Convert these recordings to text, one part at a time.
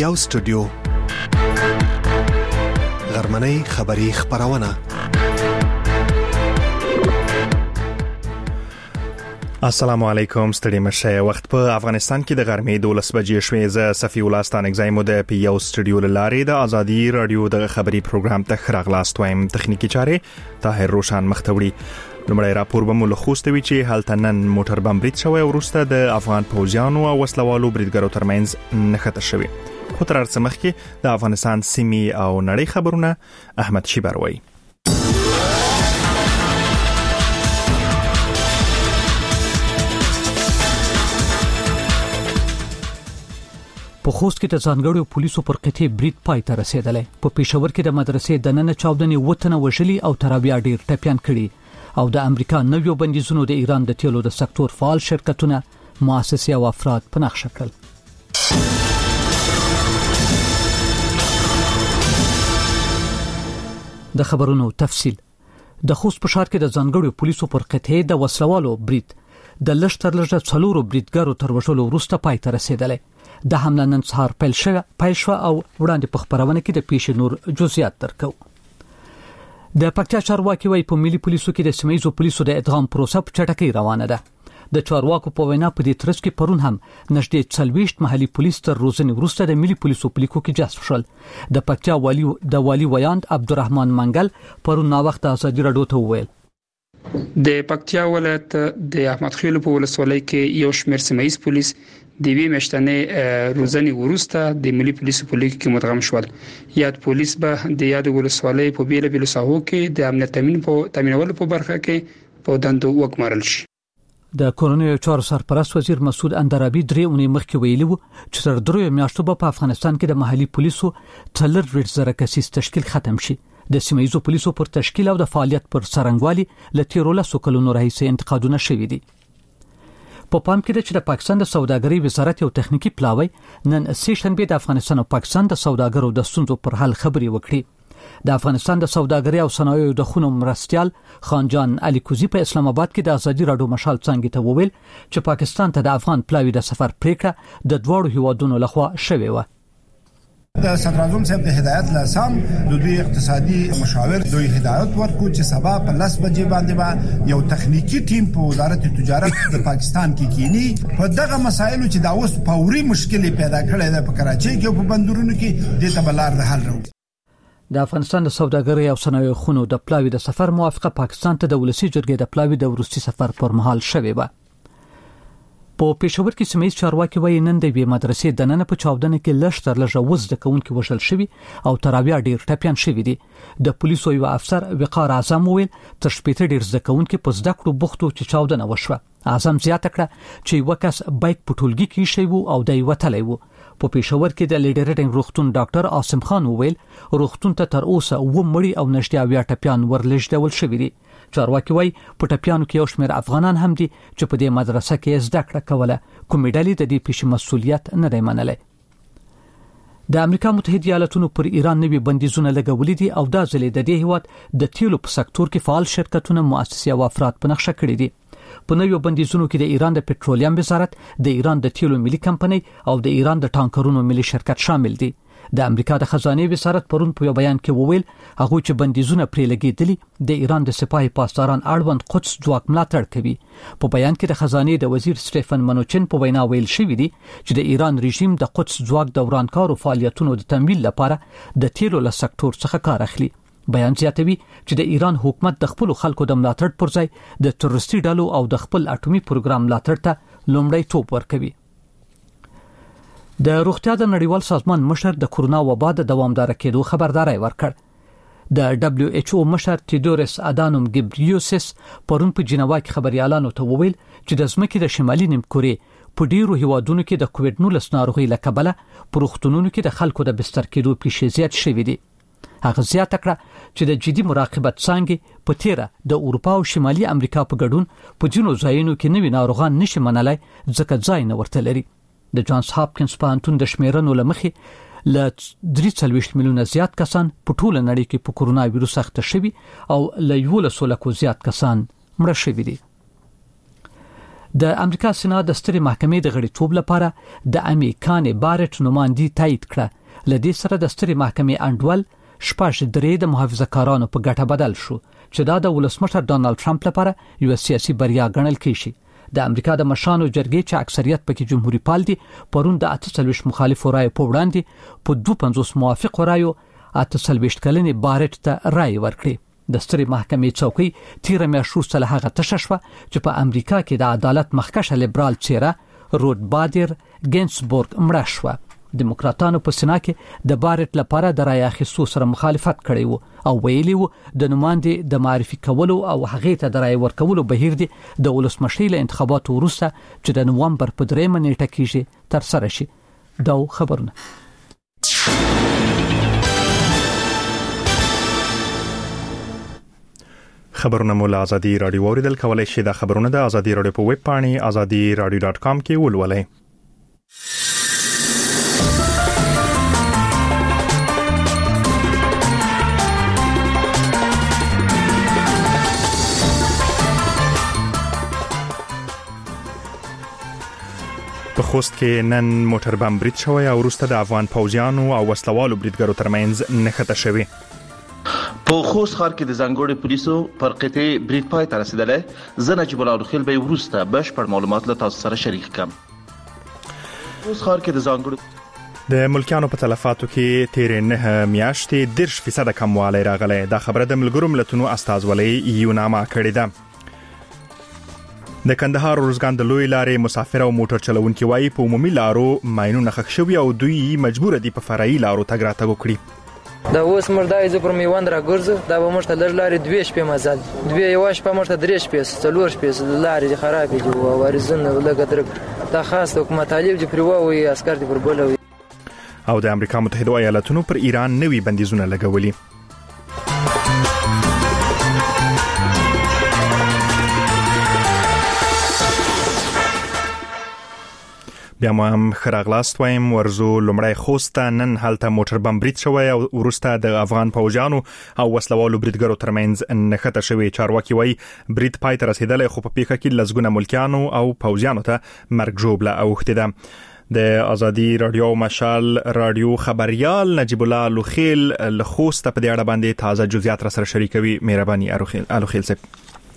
یو سټوډیو غرمنۍ خبری خبرونه. السلام علیکم، ستړي مشه. وخت په افغانستان کې د غرمې 12 بجې شوې. ز صفی الله ستانګزای مو د پی یو سټوډیو لارې د ازادي رادیو د خبری پروګرام ته خراغلاست وایم. تخنیکی چارې طاهر روشان مختوړي. لومړی راپور به مو له خوستوي چې هلتنن موټر بم برید شوی او وروسته د افغان پوځیانو او وسلوالو بریدګرو ترمنځ نښته شوی. خو تر څه مخکې د افغانستان سیمې او نړۍ خبرونه احمد شیبروي. په خوست کې د ځانګړو پولیسو پر قطعي برید پای ته رسیدلی. په پېښور کې د مدرسې د نن چاودنې وطن وژلي او ترابیا ډیر ټپيان کړي او د امریکا نویو بندیزونو د ایران د تیلو د سکتور فعال شرکتونه، مؤسسې او افراد په نښه کړل. د خبرونو تفصیل. د خوست په ښار کې د ځانګړو پولیسو پر قطعي د وسلوالو برید د لشتر لږه 4 بریدګرو تر وژلو وروسته پای ته رسیدلی. د حمله نن سهار پیل شوه او وړاندې په خبرونه کې د پیښې نور جزئیات درکو. د پکتیا چارواکي وايي په ملي پولیسو کې د سیمایي پولیسو د ادغام پروسه په چټکۍ روانه ده. د چارواکو په وینا په دې ترڅ کې پرون هم نږدې 40 محلي پولیس تر روزنې وروسته د ملي پولیسو په لیکو کې جذب شول. د پکتیا والی ویاند عبدالرحمن منګل پرون نا وخت ازادي رادیو ته وویل د پکتیا ولایت د احمد خیل په ولسوالۍ کې یو شمېر سیمایي پولیس د وی مشتنه روزنې وروسته د ملي پولیسو په لیک کې مدغم شول. یاد پولیس به د یاد ولسوالۍ په بیل ساحو کې د امنیت تامینولو په برخه کې په دندو وکمرل شي. د کورونیو چارو سرپرست وزیر مسعود اندرابي درې اونۍ مخکې ویلي وو چې تر 3 میاشتو په افغانستان کې د محلي پولیسو 4,000 کسیز تشکیل ختم شي. د سیمایي پولیسو پر تشکیل او د فعالیت پر څرنګوالي لته رولا سوکلونو رئیس انتقادونه شوي دي. په پام کې ده چې د پاکستان د سوداګرۍ وزارت یو تخنیکی پلاوی نن سې شنبه د افغانستان او پاکستان د سوداګرو د ستونزو پر حل خبري وکړي. د افغانستان د سوداګرۍ او صنایعو د خونو مرستيال خانجان علي کوزي په اسلام آباد کې د ازادي رادیو مشال څنګه ته وویل چې پاکستان ته د افغان پلاوی د سفر پریکړه د دوړو هیوادونو لخوا شوې و. د صدراعظم صاحب د هدایت لاسام د دوی اقتصادي مشاور دوی هدایت ورکو چې سبا په 10 بجې باندې یو تخنیکی ټیم په وزارت تجارت د پاکستان کې کینی په دغه مسایلو چې دا اوس فوري مشکل پیدا کړي ده په کراچۍ کې او په بندرونو کې د تبلار د حل راوړي. د افغانستان د سوداګرۍ او صنایعو خونو د پلاوی د سفر موافقه پاکستان ته د ولسی جرګې د پلاوی د ورستي سفر پر مهال شوې و. په پېښور کې سیمایي چارواکي وايي نن د وی مدرسې د نن په چاودنه کې لشتر لږه وز د کونکو وشل شوی او ترابیا ډیر ټپيان شوی دي. د پولیسو یو افسر وقار اعظم ویل تر شپېته ډیر ځکونکو په زده کړو بوختو چې چاودنه وشوه. اعظم زیاته کړه چې وکاس بایک پټولګي کې شی وو او دای وتلی وو. په پېښور کې د لیډرټینګ روغتون ډاکټر عاصم خان ویل روغتون ته تر اوسه و مړی او نشټیا بیا ټپيان ورلېږدول شوی دي. چارواکي وايي په ټپيانو کې یو شمېر افغانان هم دي چې په دې مدرسه کې زده کړه کوله. کومې ډلې د دې پیښې مسؤلیت نه دی منلی. د امریکا متحده ایالاتونو پر ایران نوي بندیزونه لګولې دي او دا ځلې د دې هیواد د تیلو په سکتور کې فعال شرکتونه، مؤسسې او افراد په نښه کړي دي. په نویو بندیزونو کې د ایران د پټرولیم وزارت، د ایران د تیلو ملي کمپنۍ او د ایران د ټانکرونو ملي شرکت شامل دي. د امریکا د خزانه وزارت پرون په یو بیان کې وویل هغه چې بندیزونه پرې لګیدلي د ایران د سپاهي پاسداران اړوند قدس ځواک ملاتړ کوي. په بیان کې د خزانه د وزیر سټيفن منوچن په وینا ویل شوی دی چې د ایران رژیم د قدس ځواک د ورانکارو فعالیتونو د تمویل لپاره د تیلو له سکتور څخه کار اخلي. بیان زیاتوي چې د ایران حکومت د خپل خلکو د ملاتړ پر ځای د تروریستي ډلو او د خپل اټومي پروګرام ملاتړ ته لومړی توپ ورکوي. د روغتیا د نړیوال سازمان مشر د کورونا وبا د دوامدار کېدو خبرداري ورکړ. د WHO مشر تیودورس ادانوم ګبریوسس پرون په جنیوا کې خبريالانو ته وویل چې د ځمکې د شمالي نیمکورې په ډیرو هیوادونو کې د کووډ-19 ناروغي لکبله پروختونونو کې د خلکو د بستر کېدو پیښې زیات شوې دي. هغه زیاته کړه چې د جدي مراقبت څنګه په تیره د اروپا او شمالي امریکا په ګډون په جنو ځایونو کې نوي ناروغان نشي منلای ځکه ځای نه ورته لري. د جانز هاپکینز پوهنتون د شمیرنو لمخې ل 43 میلیونه زیات کسان په ټوله نړۍ کې په کورونا وایروس اخته شوي او ل 11 لکو زیات کسان مړه شوي دي. د امریکا سېنات د سترې محکمې د غړیتوب لپاره د امي کان بارټ نوماندي تایید کړه. لدې سره د سترې محکمې انډول شپږ درې د محافظه کارانو په ګټه بدل شو چې دا د ولسمشر ډونالد ټرمپ لپاره یو سیاسي بریا ګڼل کیږي. د امریکا د مشرانو جرګې چې اکثریت پکې جمهوریت پال دي پرون د 48 مخالفو رایو په وړاندې په 52 موافق رایو 48 کلنې بارټ ته رای ورکړي. د سترې محکمې څوکۍ تیر میاشت وروسته له هغه تشه شوه چې په امریکا کې د عدالت مخکشه لیبرال څیره رود بادر گینسبورګ مړه شوه. دیموکراتانو په سېنات کې د بارټ لپاره د رای اخیستو سره مخالفت کړی وو او ویلي وو د نوماندې د معرفي کولو او هغې ته د رای ورکولو بهیر دی د ولسمشرۍ له انتخاباتو وروسته چې د نومبر په 3 نیټه کېږي تر سره شي. دا خبرونه خبرونه مول ازادي رادیو اوریدل کولای شي. د خبرونه د ازادي رادیو په ویب پاڼه azadi.radio.com کې ولولئ. په خوست کې نن موټر بم برید شوی او وروسته د افغان پوځیانو او وسلوالو بریدګرو ترمنځ نښته شوی. په خوست ښار کې د ځانګړو پولیسو پر قطعه برید پای ته رسیدلی. زه نجیب الله خیل به وروسته بشپړ معلومات له تاسو سره شریک کړم. خوست ښار کې د ځانګړو د ملکیانو په تلفاتو کې تیر 9 میاشتې 10% کموالی راغلی. دا خبره د ملګرو ملتونو استازولۍ یوناما کړې ده. د کندهار روزګان د لوی لارې مسافر او موټر چلونکي وایي په عمومي لارو ماینونه ښخ شوي او دوی مجبور دي په فرعي لارو تګ راتګ وکړي. دا اوس مردای زه پر میوند راګرځو دا به موږ ته لږ لارې 2 شپې مزل 2 یو شپه موږ ته 3 شپې 4 شپې لارې خرابې دي او وارزونه لګ درک دا خاص حکومت طالب چې پرواوي عسكر دي پر بلوي. او د امریکا متحده ایالاتونو پر ایران نوي بندیزونه لګولي. بیا مو هم خراغلاست وایم. ورزو لمړی خوست نن هلته موټر بم برید شوی او وروسته د افغان پوځیانو او وسلوالو بریدګرو ترمنځ نښته شوی. چارواکي وایي برید پای ته رسیدلی خو په پیښه کې لسګونه ملکیانو او پوځیانو ته مرګ ژوبله اوښتې ده. د ازادي رادیو مشال رادیو خبريال نجیب الله لوخیل له خوست په دې اړه باندې تازه جزئیات را سره شریکوي. مهرباني الوخیل صاحب.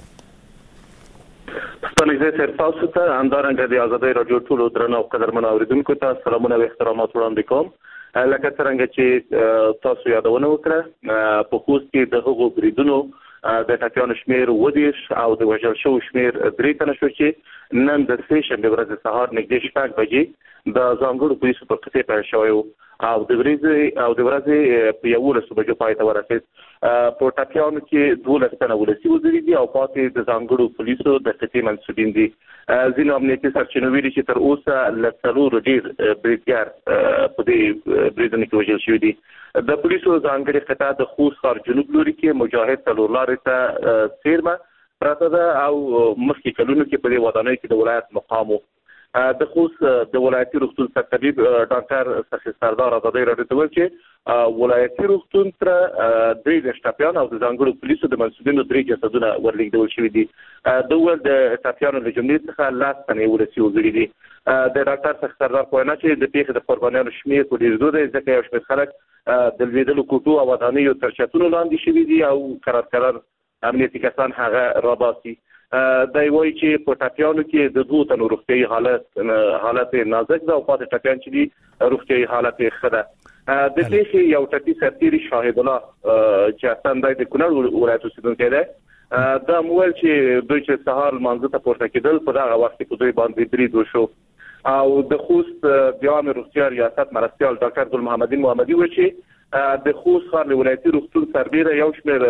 ستنګ سر تاسو ته اندارنګ د ازادي رادیو ټولو درنو قدرمنو اوریدونکو ته سلامونه او احترامات وړاندې کوم. لکه څنګه چې تاسو یادونه وکړه په خوست کې د هغو بریدونو د ټاپیانو شمیر ودیش او د وژل شو شمیر 3 تنه شو چې نن د سټیشن د ورځې سهار نږدې 6 بجې د ځانګړو پولیسو په قطعه پیل شوی او د ورځې په 11 بجو پای ته ورسید. په ټاپیانو کې 12 تنه ولسی وزري دي او پاتې د ځانګړو پولیسو د قطعه منسوبین دي. ځینې امنیتي سرچینو ویلي چې تر اوسه له 4 ډیر بریدګر په دې بریدونو کې وژل شوي دي. د پولیسو ځانګړي قطعه د خوست ښار جنوب لوري کې مجاهد تلورلارې ته څیرمه پراته ده او مخکې کلونو کې په دې ودانۍ کې د ولایت مقام د خوست د ولایتي روغتون سرطبیب ډاکټر سخی سردار ازادي رادیو ته ویل چې ولایتي روغتون تر 3 ټاپیان او د ځانګړو پولیسو د منسوبینو 3 جسدونه ورلېږدول شوي دي. د ول د ټاپیانو له جملې څخه لاس تنې ولسی وګړي دي. د ډاکټر سخی سردار په وینا چې د پیښې د قربانیانو شمیر په ډیر زیات دی ځکه یو شمېر خلک د لویدلو کوټو او ودانیو تر چتونو لاندې شوي دي او قرار امنیتي کسان هغه راباسي. دا وایي چې په ټاپیانو کې د 2 تنو روغتیايي حالت نازک ده او پاتې ټاپیان چې دي روغتیايي حالت ښه ده. د پیښې یو ټاپي سرتیری شاهد الله چې اصلا د کونړ ولایت اوسیدونکی دی دا مویل چې دوی چې سهار لمانځه ته پورته کېدل په دغه وخت کې په دوی باندې برید وشو او د خوست د عامه روغتیا ریاست مرستیال ډاکټر ګل محمد محمدي وایي چې د خوست ښار ولایتي روغتون سربیره یو شمېر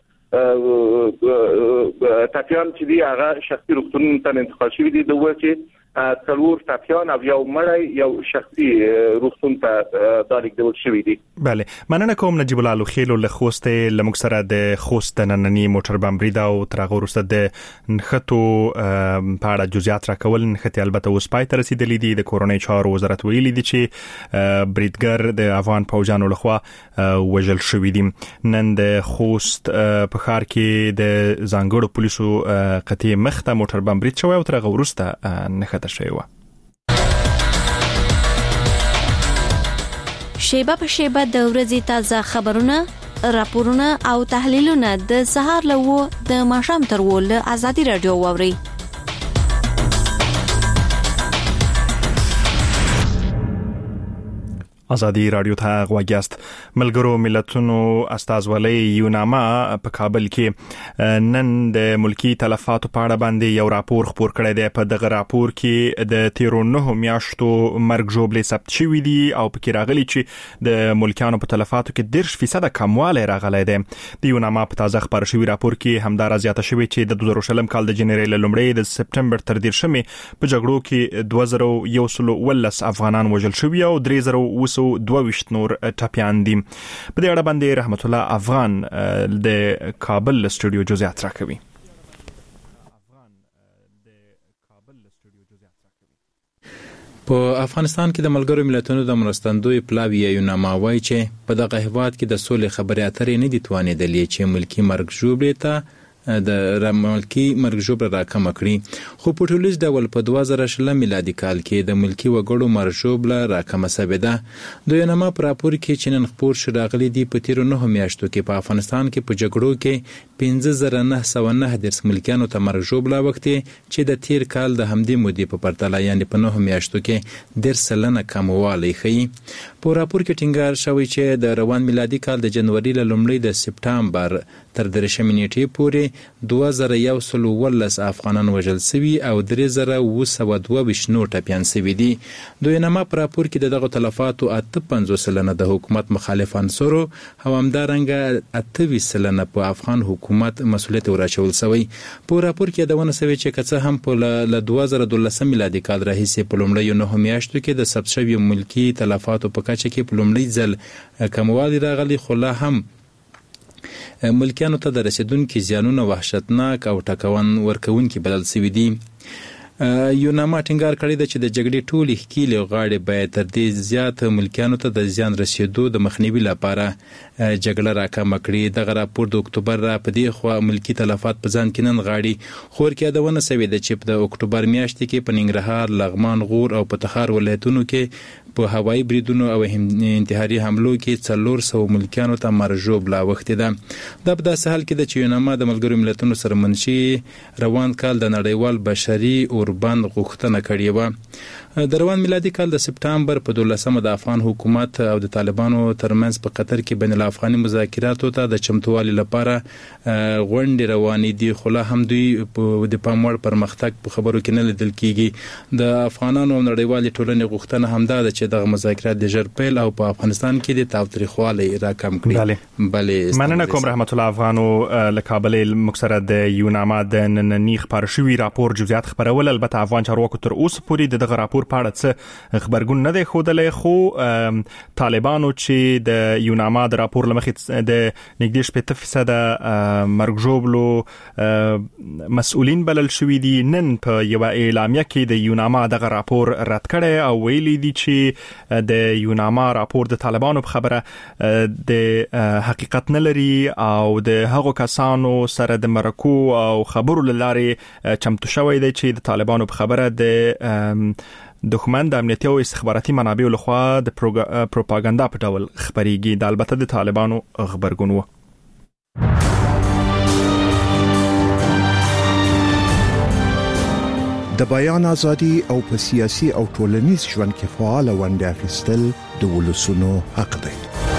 ټاپیان چې دی هغه شخصي روغتون ته انتقال شوي دي. د وایي چې 4 ټاپیان او یو مړی یو شخصي روغتون ته دالیږدول شوي دي. بله مننه کوم نجیب الله لوخیل له خوست لموږ سره د خوست نننی موټر بم برید او تر هغه وروسته د نښتو په اړه جزئیات راکول. نښتې البته اوس پای ته رسیدلي دي. د کورنۍ چارو وزارت ویلي دي چې بریدګر د افغان پوځیانو لخوا وژل شوي دي. نن د خوست په ښار کې د ځانګړو پولیسو قطعي مخته موټر بم برید شوی او تر هغه وروسته نښته شوی و. شیبه په شیبه د ورځې تازه خبرونه، راپورونه او تحلیلونه د سهار له 9 د ماښام تر 10 له آزادي رادیو واوري. آزادی رادیو ته غواګیاست. ملګرو ملتونو استازولۍ یوناما په کابل کې نن د ملکی تلفاتو په اړه باندې یو راپور خپور کړی دی. په دغه راپور کې د 13 میاشتو مرګ ژوبلې ثبت شوي دي او پکې راغلي چې د ملکیانو په تلفاتو کې 10% کموالی راغلی دی. د یوناما په تازه خبر شوي راپور کې همدارا زیاته شوي چې د 2020 کال د جنوري له لومړۍ د سپټمبر تر 10 په جګړو کې 2112 افغانان وژل شوي او 3022 نور ټپیان دي. په دې اړه باندې رحمت الله افغان د کابل استودیو جزئیات راکوي. په افغانستان کې د ملګرو ملتونو د مرستندوی پلاوی یوناما وایي چې په دغه هیواد کې د سولې خبرې اترې نه دي توانېدلې چې ملکی مرګ ژوبلې ته د ملکی مرګ ژوبله راکمه کړي. خو په ټولیز ډول په 2020 میلادي کال کې د ملکی وګړو مرګ ژوبله راکمه شوې ده. د یوناما په راپور کې چې نن خپور شو راغلي دي په 13 میاشتو کې په افغانستان کې په جګړو کې 5909 ملکیانو ته مرګ ژوبله وکړي چې د تیر کال د همدې مودې په پرتله یعنی په 9 میاشتو کې 10% کموالی ښیي. په راپور کې ټینګار شوی چې د روان میلادي کال د جنوري له لومړۍ د سپټمبر تر 10 نیټې پورې 2112 افغانان وژل شوي او 3022 نور ټپیان شوي دي. د یوناما په راپور کې دغه تلفاتو 58% د حکومت مخالف عنصرو او همدارنګه 28% په افغان حکومت مسؤلیت ورچول شوی. په راپور کې یادونه شوی چې که هم په 2012 میلادي کال راهیسې په لومړیو 9 میاشتو کې د ثبت شویو ملکی تلفاتو په کچه کې په لومړي ځل کموالی راغلی، خو لا هم ملکیانو ته د رسیدونکو زیانونه وحشتناک او ټکون ورکوونکي بلل شوي دي. یوناما ټینګار کړی دی چې د جګړې ټولې ښکیلې غاړې باید تر دې زیات ملکیانو ته د زیان رسیدو د مخنیوي لپاره جګړه راکمه کړي. دغه راپور د اکتوبر را په دې خوا ملکی تلفات په ځان کې نن غاړي. خو ورکې یادونه شوې ده چې د اکتوبر میاشتې کې په ننګرهار، لغمان، غور او په تخار ولایتونو کې په هوایي بریدونو او انتحاري حملو کې 400 ملکیانو ته مرګ ژوبله اوښتې ده. دا په داسې حال کې ده چې یوناما د ملګرو ملتونو سره منشي روان کال د نړیوال بشري اوربند غوښتنه کړې وه. د روان میلادي کال د سپټمبر په 12 د افغان حکومت او د طالبانو ترمنځ په قطر کې بین الافغاني مذاکراتو ته د چمتووالي لپاره غونډې روانې دي، خو لا هم دوی د پام وړ پرمختګ په خبرو کې نه لیدل کیږي. د افغانانو او نړیوالې ټولنې غوښتنه همدا ده چې دغه مذاکرات د ژر پیل او په افغانستان کې د تاوتریخوالي راکم کړي. بله مننه کوم رحمت الله افغانو له کابل مکسره د یوناما د نننی خبر شوی راپور جزئیات خبرول. البته افغان چارواکو تر اوسه پورې دغه راپور په اړه څه خبرګون نه دی ښودلی، خو طالبانو چې د یوناما د راپور له مخې د نږدې 80% مرګ ژوبلو مسؤلین بلل شوي دي، نن په یوه اعلامیه کې د یوناما دغه راپور رد کړی او ویلي دي چې د یوناما راپور د طالبانو په خبره د حقیقت نه لري او د هغو کسانو سره د مرکو او خبرو له لارې چمتو شوی دی چې د طالبانو په خبره د دښمن د امنیتي او استخباراتي منابعو لخوا د پروپاګاندا په ډول خبريږي. د البته د طالبانو خبرګون و. د بیان ازادي او په سیاسي او ټولنیز ژوند کې فعال ونډه اخیستل د ولسونو حق دی.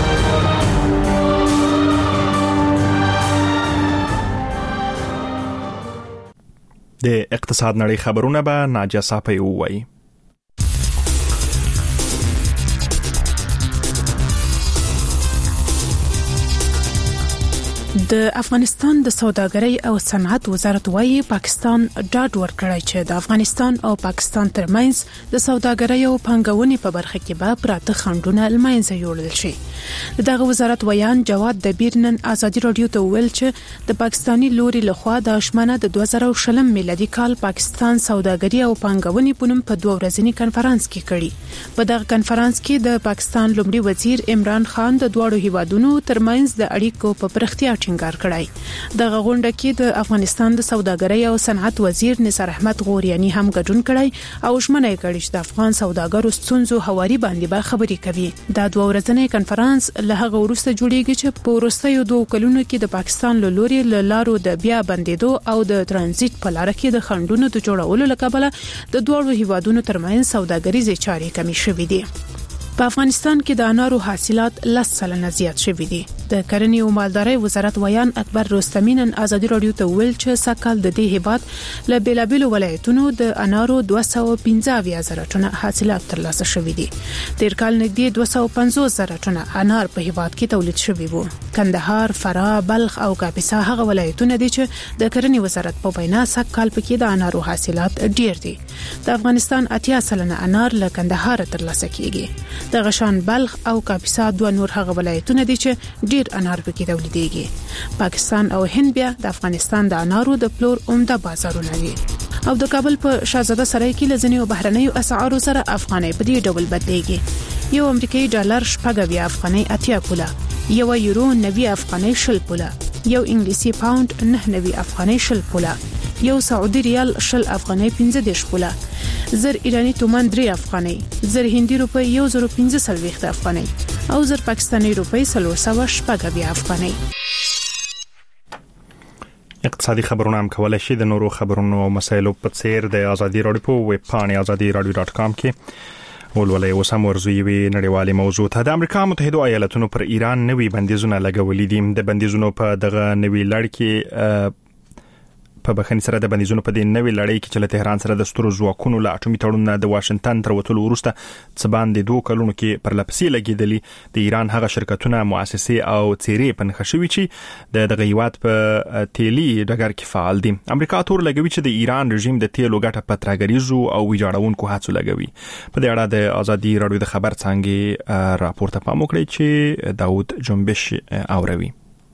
د اقتصاد نړۍ خبرونه به ناجیه صافی ووایي. د افغانستان د سوداګرۍ او صنعت وزارت وايي پاکستان ډاډ ورکړی چې د افغانستان او پاکستان ترمنځ د سوداګرۍ او پانګونې په برخه کې به پراته خنډونه لمنځه یوړل شي. دغه وزارت ویان جواد دبیر نن آزادي رادیو ته ویل چې د پاکستانی لوري لخوا د اشمنه د 2020 میلادي کال پاکستان سوداګري او پانګونې په نوم په 2 ورځنی کنفرانس کې کړي. په دغه کنفرانس کې د پاکستان لومړي وزیر عمران خان د دواړو هیوادونو ترمنځ د اړیکو په پرختیا ټینګار کړی د غونډه کې د افغانستان د سوداګرۍ او صنعت وزیر نثار احمد غوریانی هم ګډون کړی او ژمنه کړې چې د افغان سوداګرو ستونزو هواري باندې به خبرې کوي دا دوه ورځنی کنفرانس له هغه وروسته جوړیږي چې په وروستیو 2 کلونو کې د پاکستان له لوري له لارو د بیا بندیدو او د ترانزیت په لار کې د خنډونو د جوړولو لپاره د دوه هیوادونو ترمنځ سوداګریزې چارې کمی شوې دي په افغانستان کې د انارو حاصلات 10% زیات شوي دي د کرنې او مالدارۍ وزارت ویان اکبر رستمی نن ازادي رادیو ته ویل چې سکهال د دې هیواد له بیلابیلو ولایتونو د انارو 215,000 ټنه حاصلات ترلاسه شوي دي تیر کال نږدې 250,000 ټنه انار په هیواد کې تولید شوي وو کندهار فراه بلخ او کاپیسا هغه ولایتونه دي چې د کرنې وزارت په وینا سکهال پکې د انارو حاصلات ډیر دي د افغانستان 80% انار له کندهار ترلاسه کیږي د غشان بلخ او کاپیسا دوه نور هغه ولایتونه دي چې ډیر انار پکې تولیدېږي پاکستان او هند بیا د افغانستان د انارو د پلور عمده بازارونه دي او د کابل په شاهزاده سرای کې لزنیو بهرنیو اسعارو سره افغانۍ په دې ډول بدلېږي یو امریکایي ډالر شپږ افغانۍ 80 پوله یو یورو 90 افغانۍ 10 پوله یو انګلیسي پاوند 9 افغانۍ 10 پوله یو سعودي ریال 10 افغانۍ 15 پوله زر ایرانی تومان 3 افغانۍ زر هندي روپی 1015 افغانۍ او زر پاکستانی روپی 300 افغانۍ اقتصادي خبرونه هم کولای شي د نورو خبرونو او مسایلو په څیر د ازادي رادیو په ویب پاڼه azadiradio.com کې ولولې وسم ورزوي نړیوالي موضوع ته د امریکا متحده ایالاتونو پر ایران نوي بندیزونه لګولې دي د بندیزونو په دغه نوي لړ کې په بخښنې سره د بندیزونو په دې نوې لړۍ کې چې له تهران سره د سترو ځواکونو له اټومي تړون د واشنگټن تر وتلو وروسته څه باندې 2 کلونو کې پرلپسې لګېدلې د ایران هغه شرکتونه مؤسسې او څیرې په نښه شوي چې د هیواد په تیلي ډګر کې فعال دي امریکا تور لګوي چې د ایران رژیم د تیلو ګټه په ترګریزو او ویجاړونکو هڅو لګوي په دې اړه د ازادي رادیو د خبر څنګه راپور ته پام وکړي چې داود جنبش اوروي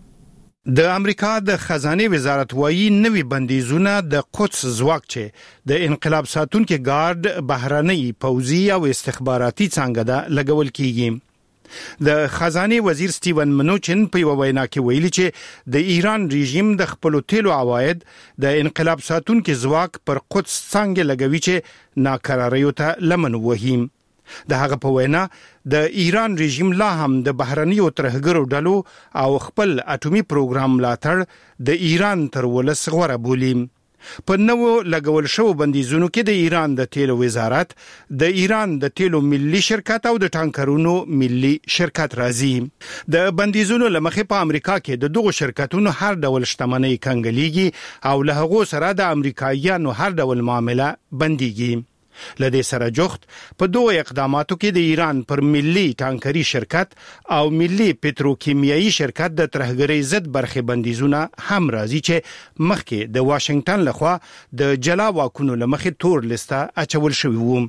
د امریکا د خزانه وزارت وايي نوي بندیزونه د قدس ځواک چې د انقلاب ساتونکو ګارد بهرنۍ پوځي او استخباراتي څنګه ده لګول کیږي د خزانه وزیر سټیون منوچن په یو وینا کې ویلي چې د ایران رژیم د خپل تیلو عواید د انقلاب ساتونکو ځواک پر قدس څنګه لګوي چې ناکراریو ته لمن وهیم د هغه په وینا د ایران رژیم لا هم د بهرنیو ترهګرو ډلو او خپل اټومي پروګرام لاتړ د ایران تر ولس غوړه بولي په نوو لګول شو بندیزونو کې د ایران د تیلو وزارت د ایران د تیلو ملي شرکت او د ټانکرونو ملي شرکت راځي د بندیزونو لمخې په امریکا کې د دغو شرکتونو هر ډول شتمنۍ کنګلېږي او له هغو سره د امریکایانو هر ډول معامله بنديږي لدې سره جوخت په دوه اقداماتو کې د ایران پر ملي ټانکري شرکت او ملي پتروکیمیایي شرکت د ترهګرۍ ضد برخه بندیزونه هم راځي چې مخکې د واشنگټن لخوا د جلا واکونو لمخې تور لسته اچول شوی و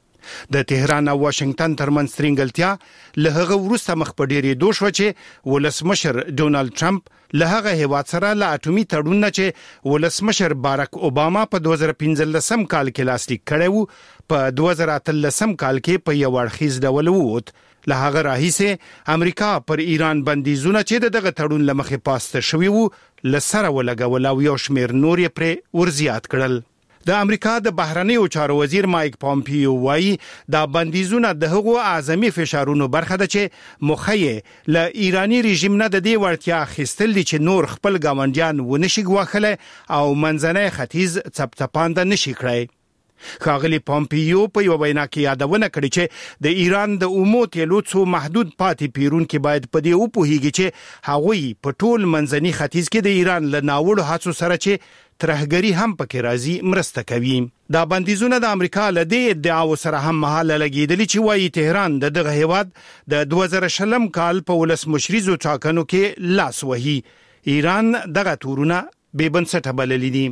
د تهران او واشنگټن ترمنځ ترنګلتیا له هغه وروسته مخ په ډېرې دوه شو چې ولسمشر ډونالد ټرمپ له هغه هیواد سره له اټومي تړون چې ولسمشر باراک اوباما په 2015 کال کې لاسلیک کړی و په 2013 کال کې په یو اړخیز ډول ووت له هغه راهیسه امریکا پر ایران بندیزونه چې دغه تړون لمخې پاسته شوی وو لسره ولګول او یو شمیر نور یې پر ورزيات کړل د امریکا د بهرنیو چارو وزیر مایک پامپیو وايي دا بندیزونه د هغو اعظمي فشارونو برخه ده چې مخې له ایرانی رژیم نه د دې وړتیا خستل دي چې نور خپل ګاونډیان ونشي غواخله او منځنۍ ختیځ چپچپاند نشي کړی خاغلی پامپیو په یو وینا کې یادونه کړې چې د ایران د اومو تیلو څو محدود پاتې پیرونکو باید په دې وپوهیږي چې هغوی په ټول منځني ختیځ کې د ایران له ناوړو هڅو سره چې ترهګری هم پکې راځي مرسته کوي دا بندیزونه د امریکا له دې ادعاو سره هم مهاله لګیدلې چې وايي تهران دغه هیواد د 2020 کال په ولسمشریزو ټاکنو کې لاس وهي ایران دغه تورونه بې بنسټه بللي دي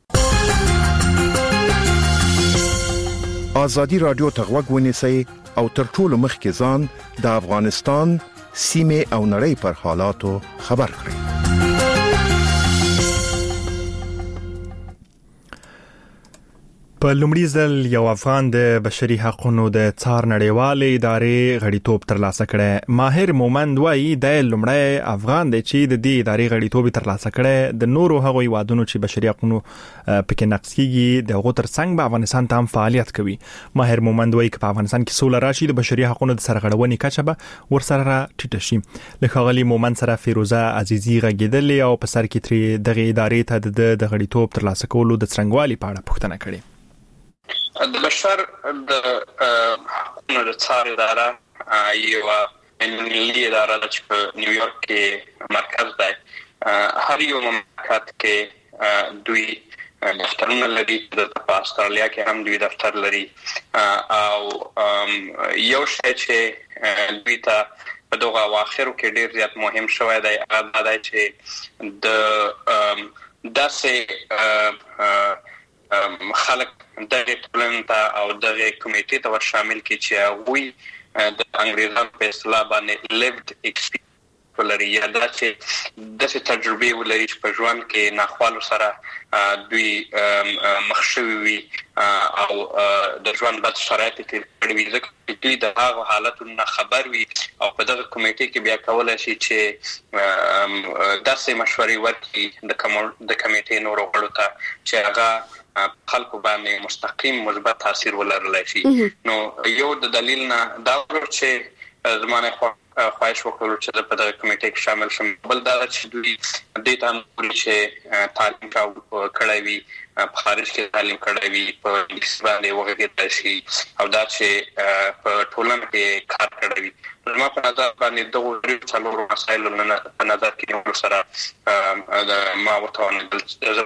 ازادي رادیو ته غوږ ونیسئ او تر ټولو مخکې ځان د افغانستان سیمه او نړۍ پر حالاتو خبر کړئ په په لومړي ځل یو افغان د بشري حقوقو د څار نړیوالې ادارې غړیتوب ترلاسه کړی. ماهر مومند وایي د لومړی افغان دی چې د دې ادارې غړیتوب ترلاسه کړی. د نورو هغو هیوادونو چې بشري حقوقو پکې نقض کیږي د هغو ترڅنګ به افغانستان ته هم فعالیت کوي. ماهر مومند وایي چې په افغانستان کې سوله راشي د بشري حقوقو د سرغړونې کچه به ورسره ټیټه شي. له ښاغلي مومند سره فیروزه عزیزي غږیدلې او په سر کې ترې دغه ادارې ته د غړیتوب ترلاسه کولو د څرنګوالي په اړه پوښتنه کړې. د بشر د حقوقو د څار اداره یو ملي اداره ده چې په نیویورک کې مرکز دی. هر یو مملکت کې دوی دفترونه لري. په استرالیا کې هم دوی دفتر لري او یو شی چې دوی ته په دغه اواخرو کې ډیر زیات مهم شوی دی هغه دا چې د داسې خلک دغه ټولنې ته او دغه کمیټې ته ور شامل کړي چې هغوی د انګریزانو په اصطلاح باندې lived experience ولري یا داسې تجربه ولري چې په ژوند کې ناخوالو سره دوی مخ شوي وي او د ژوند بد شرایط تیر کړي وي ځکه دوی د هغو حالتونو نه خبر وي او په دغه کمیټې کې بیا کولی شي چې داسې مشورې ورکړي د کمیټې نورو غړو ته چې هغه خلکو باندې مستقیم مثبت تاثیر ولرلی شي. نو یو د دلیل نه دا چې زمانه خواهش وکړو چې په دغه کمیټې کې شامل شم. بل دا چې دوی دې ته هم چې تعلیم کړی وي په خارج کې تعلیم کړی وي په انګلیس باندې وغږېدلی شي او دا چې په ټولنه کې کار کړی وي. زما په نظر باندې دغو څلورو مسایلو په نظر کې نیولو سره ما وتوانېدل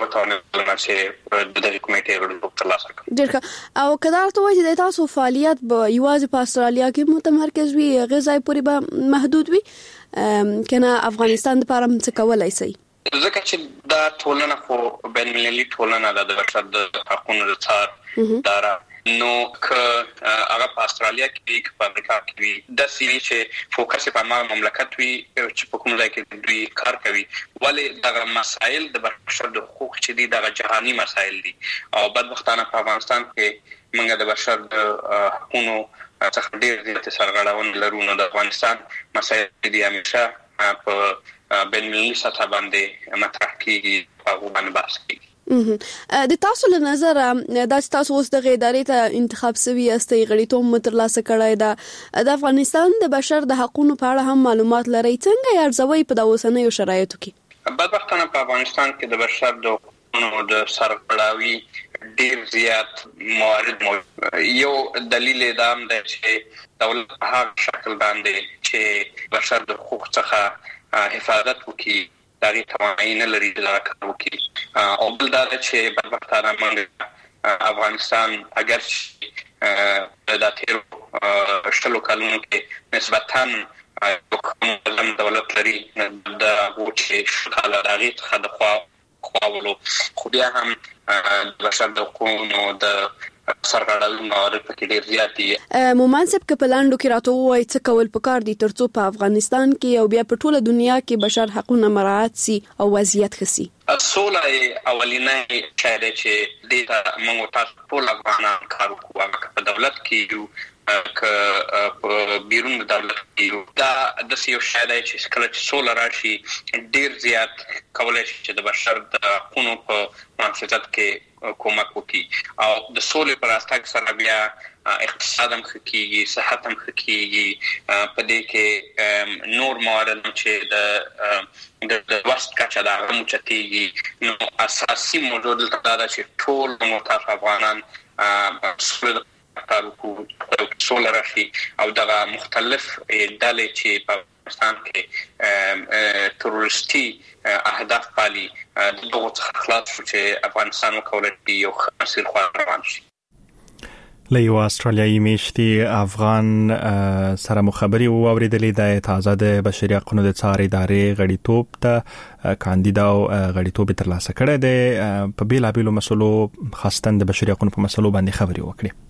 چې د دغې کمیټې غړیتوب ترلاسه کړم. ډېر ښه. او که دا ورته وایي چې د تاسو فعالیت به یوازې په استرالیا کې متمرکز وي هغې ځای پورې به محدود وي که نه افغانستان دپاره هم څه کولی شئ؟ ځکه چې دا ټولنه خو بین المللي ټولنه ده د بشر د حقونو د څار اداره. نو که هغه په استرالیا کې وي که په امریکا کې وي داسې وي چې فوکس په هماغه مملکت وي چې په کوم ځای کې دوی کار کوي. ولې دغه مسایل د بشر د حقوق چې دي دغه جهاني مسایل دي او بدبختانه په افغانستان کې موږ د بشر د حقونو څخه ډېر زیاتې سرغړونې لرو. نو د افغانستان مسایل دي همیشه په بین المللي سطح باندې مطرح کیږي په هغو باندې بحث کیږي. د تاسو له نظره دا چې تاسو اوس دغه ادارې ته انتخاب سوي یاستئ غړیتوب مو ترلاسه کړی ده د افغانستان د بشر د حقوقو په اړه هم معلومات لرئ څنګه یې ارزوئ په د اوسنیو شرایطو کې؟ بدبختانه په افغانستان کې د بشر د حقوقو د سرغړاوي ډیر زیات موارد موجود. یو دلیل دا هم دی چې دولت په هغه شکل باندې چې بشر د حقوقو څخه حفاظت وکړي دغه توانایي نه لري چې دا کار وکړي. او بل دا چې بدبختانه موږ افغانستان اگر چې د تیرو شلو کلونو کې نسبتاً یو دولت لري د هغو چې شل کاله د هغې څخه د خواولو خو بیا هم د بشر د حقوقو د سرغړاوي موارد پکې ډېر زیات دي. مومند صاحب که په لاندو کې راته ووایي څه کول پکار دي ترڅو په افغانستان کې او بیا په ټوله دنیا کې بشر حقونه مراعات سي او وضعیت ښه سي؟ سوله اولینی شی دی چې دې ته موږ تاسو ټول افغانان کار وکړو هغه په دولت کې یو که په بیرون د دولت کې دا داسې یو شی دی چې کله چې سوله راشي ډېر زیات کولی شي چې د بشر د حقونو په محافظت کې کومک وکړي او د سولې په راتګ سره بیا اقتصاد هم ښه کېږي صحت هم ښه کېږي. په دې کې نور موارد چې د وست کچه د هغه هم اوچتېږي. نو اساسي موضوع دلته دا ده چې ټول متحد افغانان سوله کار وکړو سوله راشي او دغه مختلف ډلې چې په افغانستان کې تروریستي اهداف پالي دغو څخه خلاص شو چې افغانستان وکولی شي یو ښه مسیر خوا روان شي. له یو استرالیایي میشتې افغان سره مو خبرې واورېدلې د تازه د بشري حقوقو د څار ادارې غړیتوب ته کاندیدا او غړیتوب ترلاسه کړی دی. په بیلابیلو مسلو خاصتاً د بشري حقوقو په مسلو باندې خبرې وکړي.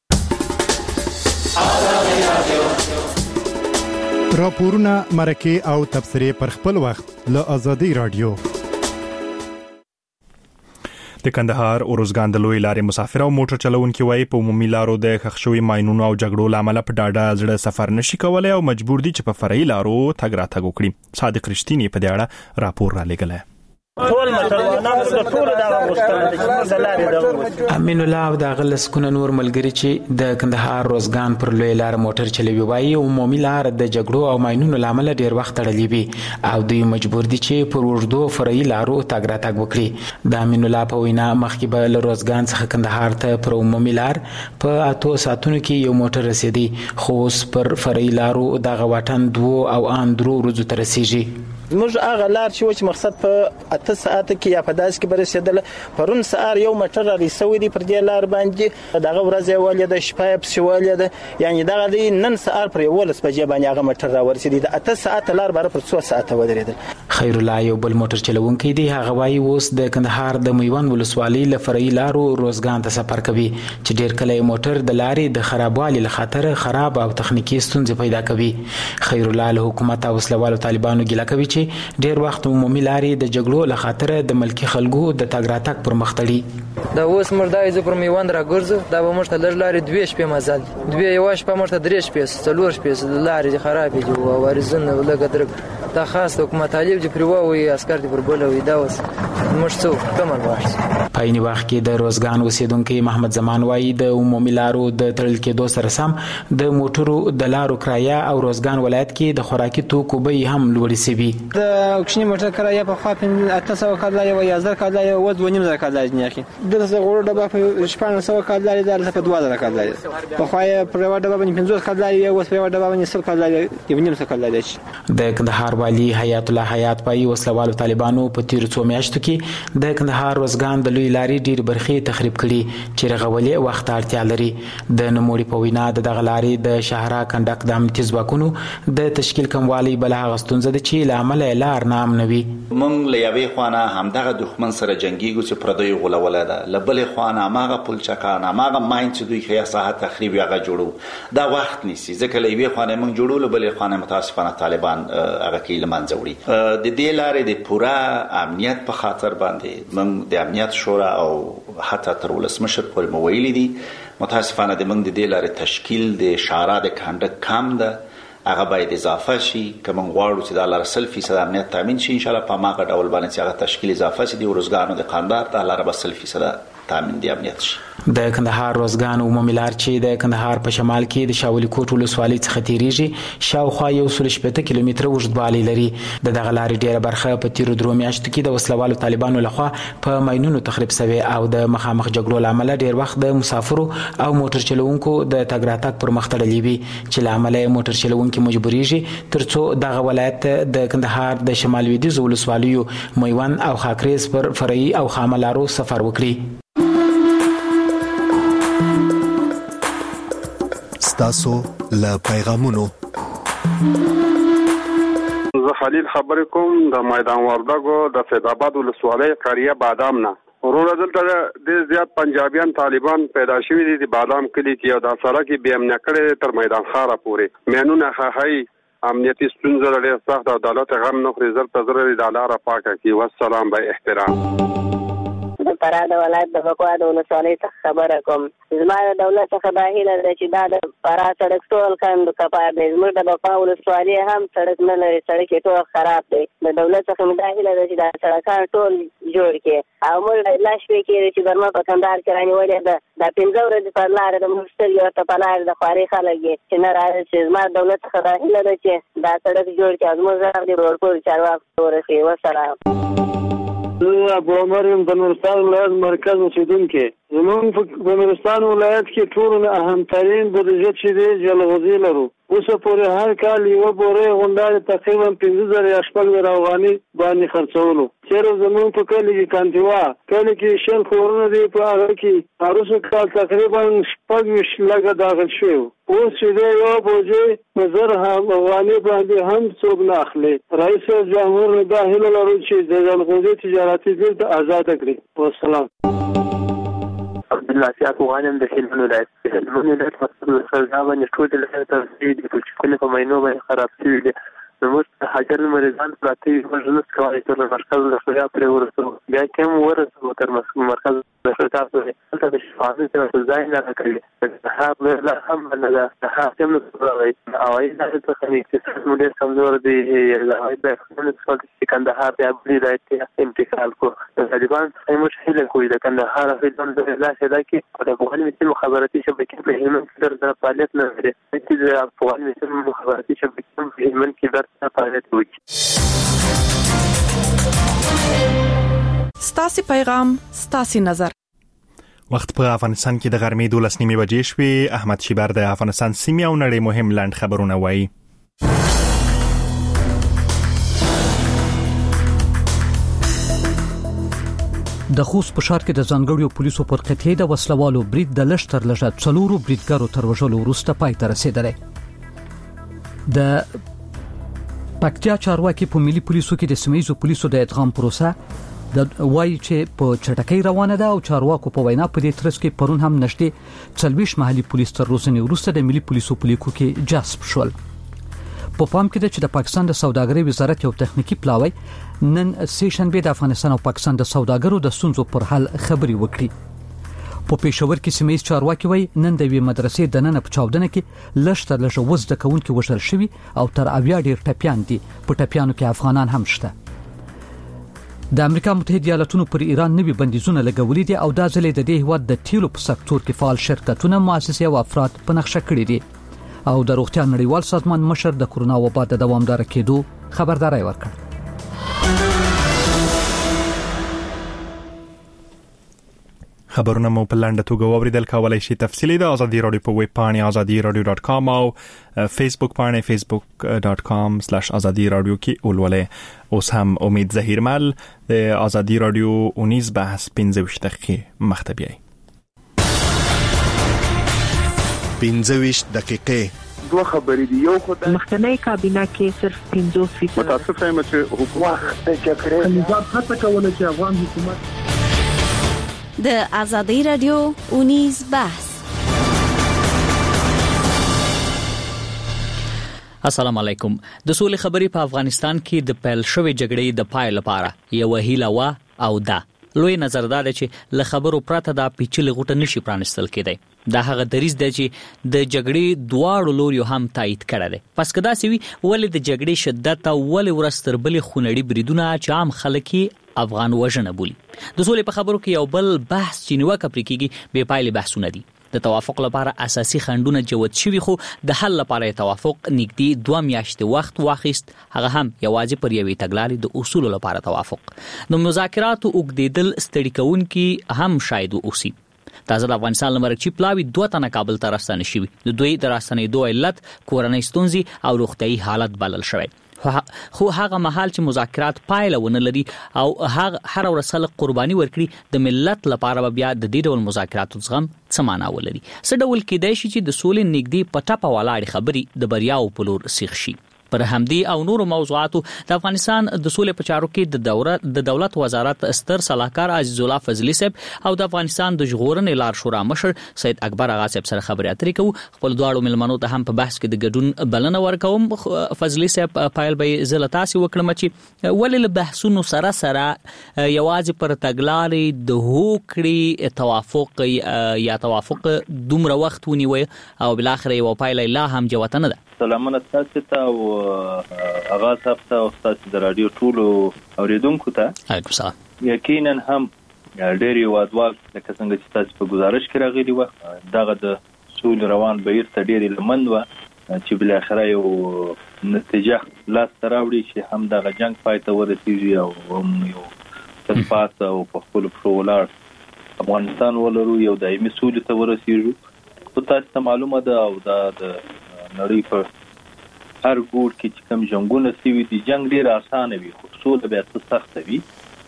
راپورونه مرکه او تبصرې پر خپل وخت له آزادۍ رادیو. د کندهار اورزګان د لوی لارې مسافر او موټر چلوونکي وایي په عمومي لارو د خښشوي ماينونو او جګړو لامل په ډاډه زړه سفر نشي کولای او مجبور دي چې په فرعي لارو تګ راتګ وکړي. صادق رښتینی په دې اړه راپور را لېږلی. ټول موټروانانو د ټول دغه غوښتنه د چې د لارې د امین الله او د غلسکونه نور ملګری چې د کندهار روزګان پر لوی لار موټر چلوي وایي عمومي لار د جګړو او ماينونو لامل ډیر وخت تړلې وي او دوی مجبور دي چې پر ورډو فرعي لارو تګ راتګ وکړي. د امین الله په وینا مخکې به له روزګان څخه کندهار ته پر عمومي لار په 8 ساعتونو کې یو موټر رسیدي، خو اوس پر فرعي لارو دغه واټن 2 او ان 3 ورځو ته رسیږي. موږ هغه لار چې مقصد په 8 ساعت کې یا په داس کې برسېدل، پرون سهار یو موټر رسوي دی پر دې لار باندې دغه ورځ ولې د شپه په سوالې ده، یعنی دغه دی نن سهار پر 11 بجې باندې هغه موټر را ورسېدی د 8 ساعت لار بار پر 2 ساعت ودرېدل. خیر الله یو بل موټر چلوونکی دی، هغه وایي اوس د کندهار د میوند ولسوالۍ له فرعي لارو روزګان ته سفر کوي چې ډیر کله موټر د لارې د خرابوالي له خاطر خراب او تخنیکی ستونزې پیدا کوي. خیر الله له حکومت او وسلوالو طالبانو ګیله کوي چې ډیر وخت عمومي لارې د جګړو له خاطر د ملکی خلکو د تګ راتګ پر مخ تړي. دا اوس موږ د ایزو پر میوند راګرځو، دا به موږ ته لږ لارې 2 شپې مزل 2 یو شپه موږ ته 3 شپې 4 شپې د لارې خرابې دي او ورزنه لګ درک دا خاص حکومت طالب چې پرواوي عسكر دي پر بولوي دا اوس موږ څو کمن واشي. په یوه وخت کې د روزګان اوسیدونکو محمد زمان وایي د عمومي لارو د تړل کېدو سره سم د موټرو د لارو کرایه او روزګان ولایت کې د خوراکي توکو بیې هم لوړې شوي. د کوچني موټر کرایه په خوا 800 کاله یا 1000 کاله یا 2.5 کاله نه اخی د غوړو ډبه په 1500 کاله د په 2000 کاله په خوا پروا ډبه باندې 500 کاله یا اوس پروا ډبه باندې 100 کاله یا 900 کاله دي. د کندهار والی حیات الله حیات پای وسلوالو طالبانو په تیر 2 میاشتو کې د کندهار روزګان د لوی لارې ډیر برخې تخریب کړي چې رغولې وخت اړتیا لري. د نموړي په وینا د دغه لارې د شهرا کنډک د امنیتي ځواکونو د تشکیل کموالی بل هغه ستونزه ده چې لامل لار نام نوي. مونږ له یوې خوانه همدغه دښمن سره جنگيږو چې پردوی غولوله ده، له بلې خوانه ماغه پلچکان ماغه ماین چې دوی خیا ساحه تخریب هغه جوړو دا وخت نیسي، ځکه له یوې خوانه مونږ جوړو له بلې خوانه متاسفانه طالبان هغه کې لمنځه وړي. د دې لارې د پورا امنیت په خاطر باندې مونږ د امنیت شورا او حتی تر ولسمشر پورې مویل دي متاسفانه د مونږ د دې لارې تشکیل د شارع د کنډک کم ده، هغه باید اضافه شي. کوم غواړو چې د لار 100% امنیت تامین شي ان شاء الله په ماګه ډول باندې چې هغه تشکیل اضافه شي د ورزګانو د قندار د لار 100% تامین دی امنیت شي. د کندهار روزګان عمومي لار چې د کندهار په شمال کې د شاولی کوټ ولسوالۍ څخه تیریږي شاوخوا 180 کیلومتره اوږدوالی لري. دغه لارې ډیره برخه په تیرو 3 میاشتو کې د وسلوالو طالبانو لخوا په ماينونو تخریب شوی او د مخامخ جګړو لامل ډیر وخت د مسافرو او موټر چلوونکو د تګ راتګ پر مخ تړلې وي چې لامل موټر چلوونکو مجبوریږي ترڅو دغه ولایت د کندهار د شمال لویدیځ ولسوالیو میوند او خاکریز پر فرعي او خامه لارو سفر وکړي. تاسو له پیغامونو زه خلیل خبرې کوم د میدان وردګو د فیضآباد ولسوالۍ قریه بادام نه. وروره دلته ډېر زیات پنجابیان طالبان پیدا شوي دي د بادام کلي کې او دا سړک یې بې امنه کړی تر میدان ښاره پورې. مینونه خښوي، امنیتي ستونزه ډېر سخت او دولت غم نه خوري. زر ته زر د لاره پاکه کړي. والسلام به احترام. د فراه د ولایت د بکوا د ولسوالۍ څخه خبره کوم. زما د دولت څخه دا هیله ده چې دا د فراه سړک ټول کاندو کپار دی. زموږ د بکوا ولسوالۍ هم سړک نه لري، سړک یې ټول خراب دی. د دولت څخه مې دا هیله ده چې دا سړکان ټول جوړ کړي او موږ لا شپې کېږي چې برما په کندهار کې رانیولې ده دا 15 ورځې پر لاره د موږ سترګې ورته په لاره د خوارې خلک یې چې نه راځي. چې زما د دولت څخه دا هیله ده چې دا سړک جوړ کړي او زموږ غږ د ورکول چارواکو ورسوي. والسلام. ابو عمر د نورستان ولایت مرکز اوسیدونکي. زموږ په نورستان ولایت کې ټول اهمترین بودیجه چې دی جلغوزي لرو. اوس پورې هر کال یو بورې غونډه تقریبا 5000 یا 6000 افغاني باندې خرڅولو. چیرې زموږ په کلی کې کانتیوا کلی کې شل خورونه دی په هغه کې اروسو کال تقریبا 25 لګه داخل شو. اوس چې دی یو بوجه نظر افغاني باندې هم څوک نه اخلي. رئیس جمهور دا هیله لرو چې د جلغوزي تجارتي بیلته آزاد کړي. والسلام. عبد الله سیاق غانم د هلمند ولایت. هلمند ولایت مسؤل سرګاوند ټول د لاره ترسي د چې کله په مینو باندې خراب شوی دي زموږ حاضر مریضان پراته وي موږ نه کولی تر مرکز الخلایا پرې ورسو بیا کوم ورسو تر مرکز الخلایا پرې هلته د شفاهي ته ځای نه راکړي هغه هم نه ده حاکم نه راوي او دا څه کوي چې موږ کمزور دي هغه د خپل کندهار ته بلی راځي انتقال کو طالبان موږ هله کوي د کندهار په لا شدا کې د افغان مثل مخابراتي شبکې په هلمند کې د فعالیت نه لري چې د افغان مثل مخابراتي شبکې په هلمند کې د فعالیت کوي. ستاسو پیغام ستاسو نظر. وخت په افغانستان کې د غرمې 12 بجې شوې. احمد شیبر د افغانستان سیمې او نړۍ مهم لاند خبرونه وایي. د خوست په ښار کې د ځانګړو پولیسو پر قطعي د وسلوالو برید د لشتر لږه 4 بریدګرو تر وژلو وروسته پای ته رسیدلی. د پکتیا چارواکي په ملي پولیسو کې د سیمایي پولیسو د ادغام پروسه د وایي چې په چټکۍ روانه ده او چارواکو په وینا په دې ترڅ کې پرون هم نشته 40 محلي پولیس تر روزنې وروسته د ملي پولیسو په لیکو کې جذب شول. په پام کې ده چې د پاکستان د سوداګرۍ وزارت یو تخنیکی پلاوی نن سیشنبه د افغانستان او پاکستان د سوداګرو د ستونزو پر حل خبري وکړي. په پېښور کې سیمایي چارواکي وایي نن د وی مدرسې د نن په چاودنه کې لشتر لږه وز د کونکو وژل شوی او تر اویا ډیر ټپيان دي. په ټپيانو کې افغانان هم شته. د امریکا متحده ایالاتونو پر ایران نوي بندیزونه لګولې دي او دا ځلې د دې هیواد د تیلو په سکتور کې فعال شرکتونه مؤسسې او افراد په نقشه کړی دي او د روغتیا نړیوال سازمان مشر د کورونا وبا د دوامدار کېدو خبرداري ورکړه. خبرونه مو په لاندې توګه واوریدل. کولای شئ تفصیلی د ازادي رادیو په ویب پاڼه azadiradio.com او فیسبوک پاڼه facebook.com/azadiradio کې ولولئ. اوس هم امید ظهیرمل د ازادي رادیو 19 بحث 15 دقیقې مخته بیاي. 15 دقیقې دوه خبرې دي. یو خدای مخکنی کابینه کې صرف 50% متاسف یم چې حکومت د جګړې نظام هڅه کوله چې افغان حکومت د ازادي رادیو 19 بحث. السلام علیکم. د سولې خبرې په افغانستان کې د پیل شوې جګړې د پای لپاره یو هیله وا او دا لوی نظردار چې له خبرو پرته دا پیچلې غوټه نشي پرانستل کېدی. دا هغه دریځ دی چې د جګړې دواړو لوري هم تایید کړی دی. پس کدا سوي ولې د جګړې شدت او ولې ورستر بلې خونړي بریدونه چې عام خلک افغان وژنه بولي. د سولې په خبرو کې یو بل بحث چې نیوکه پرې کېږي بې پایلې بحثونه دي. د توافق لپاره اساسي خنډونه جوړ شوي خو د حل لپاره توافق نږدې 2 میاشتې وخت واخیست. هغه هم یوازې پر یوې تګلارې د اصول لپاره توافق. د مذاکراتو اوږدېدل ستړي کوونکي هم شاید اوسي. تازه د افغانستان لمرچی پلاوی 2 تنه کابل ته راستنه شوي. د دوی د راستنېدو علت کورنۍ ستونزې او روغتيایي حالت بلل شوی. خو هغه مهال چې مذاکرات پایله ونه لري او هغه هر ورځ خلک قرباني ورکړي د ملت لپاره بیا د دې ډول مذاکراتو زغم څه معنا ولري. څه ډول کېدای شي چې د سولې نږدې پټه ولاړې خبرې د بریاو په لور سیخ شي. پر همدې او نورو موضوعاتو د افغانستان د سولې په چارو کې د دولت وزارت ستر صلاحکار عزیز الله فضلی صاحب او د افغانستان د ژغورنې لار شورا مشر سید اکبر اغا صاحب سره خبرې اترې کوو. خپل دواړو ملمنو ته هم په بحث کې د ګډون بلنه ورکوم. فضلی صاحب پایل به زله تاسو وکړم چې ولې له بحثونو سره یوازې پر تګلارې د هوکړې توافق یا توافق دومره وخت ونیوي او بل اخر یو پایله لا هم جوته نه ده. سلامونه تاسو ته او اغا صاحب ته او تاسو د رادیو ټولو اوریدونکو ته. علیکم السلام. یقینا هم ډېر وادوال لکه څنګه چې تاسو په گزارش کې راغلي و دغه د سولې روان بهیر ته ډېر لمند و چې بل اخره یو نتیجه لاس ته راوړي چې هم دغه جنگ پای ته ورسیږي او هم یو تلپات او په خپل پروولار افغانستان ولرو یو دایمي سولې ته ورسیږو. خو تاسو ته معلومه ده او دا د نړۍ په هر ګوټ کې چې کوم جنگونه سوي دي جنگ ډیر اسانه وي خو سوله بیا څه سخته وي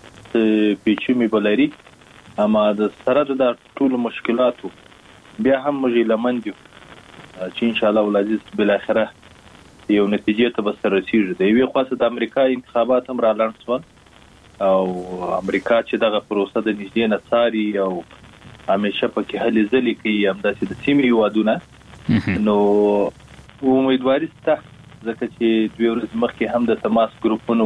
پیچومي بلري. اما د سره د ټول مشکلاتو بیا هم موږ لمند یو چې ان شاء الله ولادیز بل اخره یو نتیجه ته بس رسیږي. د یوې خاصه د امریکا انتخابات هم را لاند شول او امریکا چې دغه پروسه د نږدې نه څاري او همیشه پکې هلې ځلې کوي همداسې د سیمې هیوادونه نو امیدواري شته ځکه چې دوی ورځې مخکې هم د تماس ګروپونو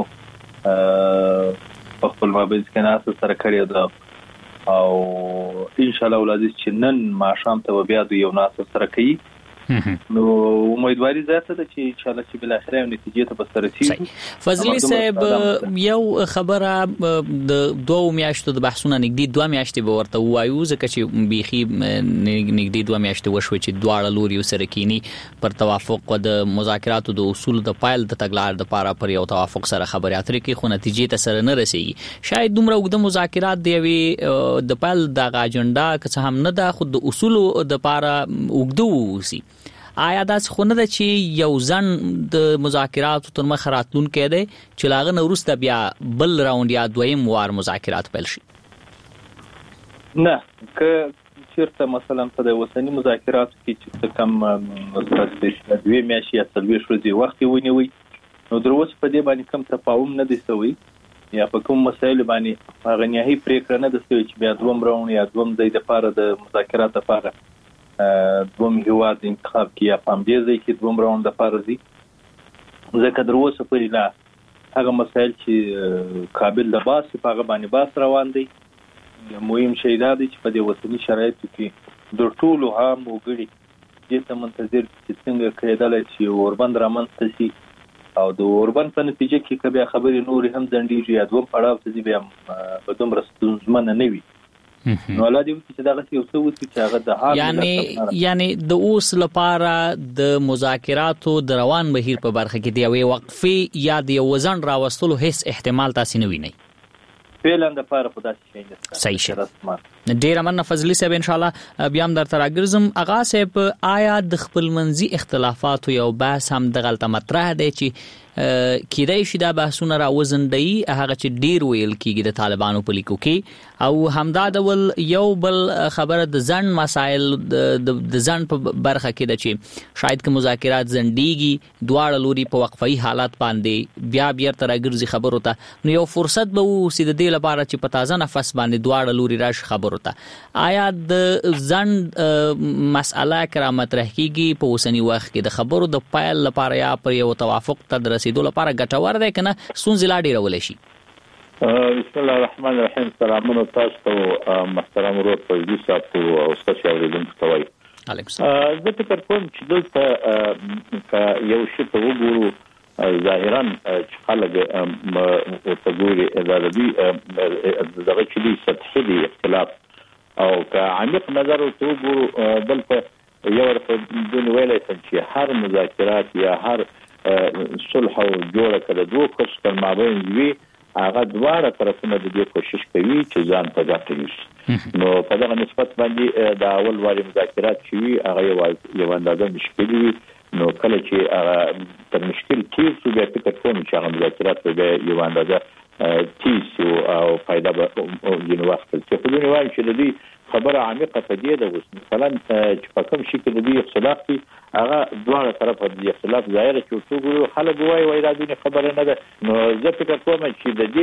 په خپل مابينځ کې ناسته سره کړې ده او ان شاء الله ولادي چې نن ماښام ته بیا د یو ناسته سره کوي نو امیدواري زیاته ده چې ان شاء الله چې بل اخر یو نتیجې ته به رسیږي. فضلی صاحب یو خبره د 2 میاشتو د بحثونو نږدې 2 میاشتې به ورته وایو ځکه چې بيخي نږدې 2 میاشتې وشو چې دواړه لوري سره کینی پر توافق او د مذاکراتو د اصول د پایل د تګلار د پاره پر یو توافق سره خبرې اترې کې خو نتیجې ته سره نه رسیږي. شاید دومره وګړه مذاکرات دی وی د پایل د اجنډا که هم نه د خود د اصول د پاره وګړو وسی آیا دا څونه ده چې یو ځن د مذاکراتو تر مخ راتلون کېده چې لاغه نورسته بیا بل راوند یا دویم وار مذاکرات پیل شي؟ نه که چیرته مثلا په د وسنی مذاکراتو کې چې کم مثلا 2 میاشتې یا 3 ورځې وخت ونیوي نو دروس په دې باندې کم تفاهم نه دي سوی یا په کوم مسایل باندې هغه نهایي پریکړه نه ده سوی چې بیا دوم راوند یا دوم ځای د لپاره د مذاکرات لپاره دوم هیواد انتخاب کیا پام دې ځای کې دوم راوند د فارزي ځکه دروسه پرې لا هغه مسایل چې قابل د باس په هغه باندې باس روان دي. مهم شی دا دی چې په دې وطني شرایطو کې د ټولو عام وګړي دې ته منتظر چې څنګه کېدل چې اوربند رامنځته شي او د اوربند په نتیجه کې کبه خبرې نور هم ځنډيږي یا دوم پړاو ته بیا په دومره ستونزمن نه وي. نو ولادي چې دا غوښتي او څه وتی چې هغه د حال یعنی د اوس لپاره د مذاکراتو د روان بهیر په برخه کې دی او وقفي یا د وزن راوستلو هیڅ احتمال تاسو نه وینئ فعلا د لپاره په داسې شي نه صحیح شه ډیر مننه فضلی صاحب ان شاء الله بیا هم در تراګرزم اغا صاحب آیا د خپل منځي اختلافات یو بحث هم د غلطه مطرح دی چې کېدای شي دا بحثونه راوزندي هغه چې ډیر ویل کیږي د طالبانو په لیکو کې او همدا ډول یو بل خبره د ځن مسائل د ځن په برخه کې د چې شاید که مذاکرات زندګي دواړه لوري په وقفي حالات باندې بیا تراګرزي خبرو ته نو یو فرصت به وسي د دې لپاره چې په تازه نفس باندې دواړه لوري راش خبرو ته آیا د ځن مسأله کرامت رهکیږي په وسنی وخت کې د خبرو د پایل لپاره یا پر یو توافق ته رسیدو لپاره ګټور دی کنه سونځ لا ډیر ولې شي؟ بسم الله الرحمن الرحیم. سلامونه تاسو ته محترم ورور فضلی صاحب او استاد اوریدونکو ته وایي. علیکم السلام. زه فکر کوم چې دلته یو شی ته وګورو ظاهرا چې خلک ورته ګوري دغه چې دی سطحي دی اختلاف او که عمیق نظر ورته وګورو دلته یو ورته دون ویلی چې هر مذاکرات یا هر صلح او جوړه کړه دوه کس تر مابین وي هغه دواړه طرفونه د دې کوشش کوي چې ځان ته ګټه وي نو په دغه نسبت باندې د اول واري مذاکرات شوي هغه یو اندازه مشکل وي نو کله چې تر مشکل کې بیا فکر کوم چې هغه مذاکرات به یو اندازه تیز او فائدہ به یو وخت چې په دې وایي چې د دې خبره عمیقه په دې ده مثلا چې په کوم شي کې د دې اختلاف دي هغه دواړه طرفه د اختلاف ظاهر چې څو خلک وایي دا د خبره نه ده نو زه فکر کوم چې د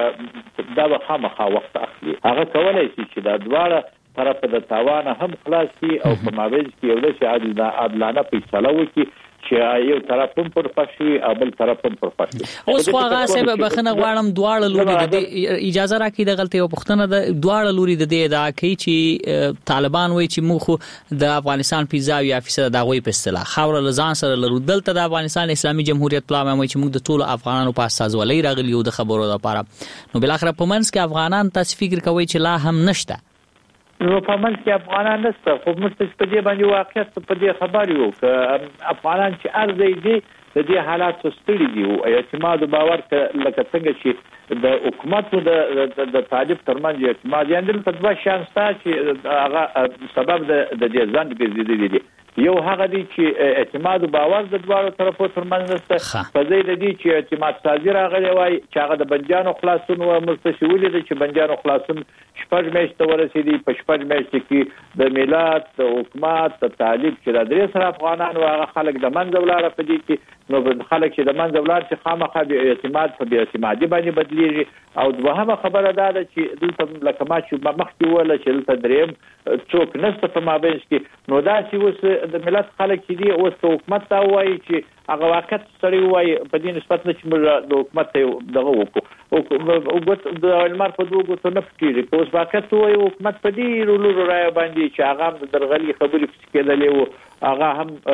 دې دا به خامخا وخت اخلي هغه کولای شي چې دا دواړه طرف د تاوان هم خلاص شي او په مابينځ کې یو څه عادلانه فیصله وکړي چې یو طرف هم پر فشوي او بل طرف هم پر فشوي. اوس خو هغه سبب بخنه غواړم دواړه لوري د اجازه راکړي د غلطي او پښتنه د دواړه لوري د دې ادعا کوي چې طالبان وایي چې موږ د افغانستان 50% د غوي په اصطلاح خاور لزان سره لرو دلته د افغانستان اسلامي جمهوریت پلان وایي چې موږ د ټولو افغانانو په اساس ولې راغلی او د خبرو لپاره نو بل اخر په منځ کې افغانان تاسو فکر کوي چې لا هم نشته نو په منځ کې افغانان نشته خو موږ په دې باندې واقعیت په دې خبر یو ک افغانان چې ارزي دي د دې حالات ستړي دي او اعتماد او باور لکه څنګه چې د حکومت او د طالب ترمنځ اعتماد یاندل په دوه شان ستا چې هغه سبب د دې ځان ګرځېدلی دي یو هغه دی چې اعتماد او باور د دوه طرفو ترمنځ نشته په ځای د دې چې اعتماد سازي راغلی وای چې هغه د بنجانو خلاصون او مستشولي دي چې بنجانو خلاصون شپږ میاشتې ورسېدي په شپږ میاشتې کې د ملت د حکومت د طالب چې د درې سره افغانان او هغه خلک د منځ ولاړه په دې کې نو خلک چې د منځ ولاړ چې خامخا به اعتماد په اعتمادي باندې بدلیږي او دوهمه خبره دا ده چې دلته لکه ما چې مخکې وله چې دلته دریم څوک نشته په مابينځ کې نو دا چې اوس د ملت خلک چې دي اوس حکومت ته وایي چې هغه واقعیت سړی وایي په دې نسبت نه چې موږ د حکومت دغه وکړو د المار په دوه ګوتو نه پکېږي که اوس واقعیت وایي حکومت په دې رولو رایه باندې چې هغه هم د درغلي خبرې کېدلې وو هغه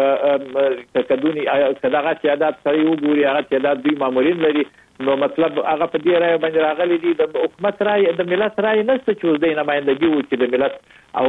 هم کدونی کداغه تعداد سړی وګوري هغه تعداد دوی مامورین لري نو مطلب هغه په دې رایه باندې راغلي دي د حکومت رایه د ملت رایه نشته چې اوس د نمائندګي وکړي د ملت او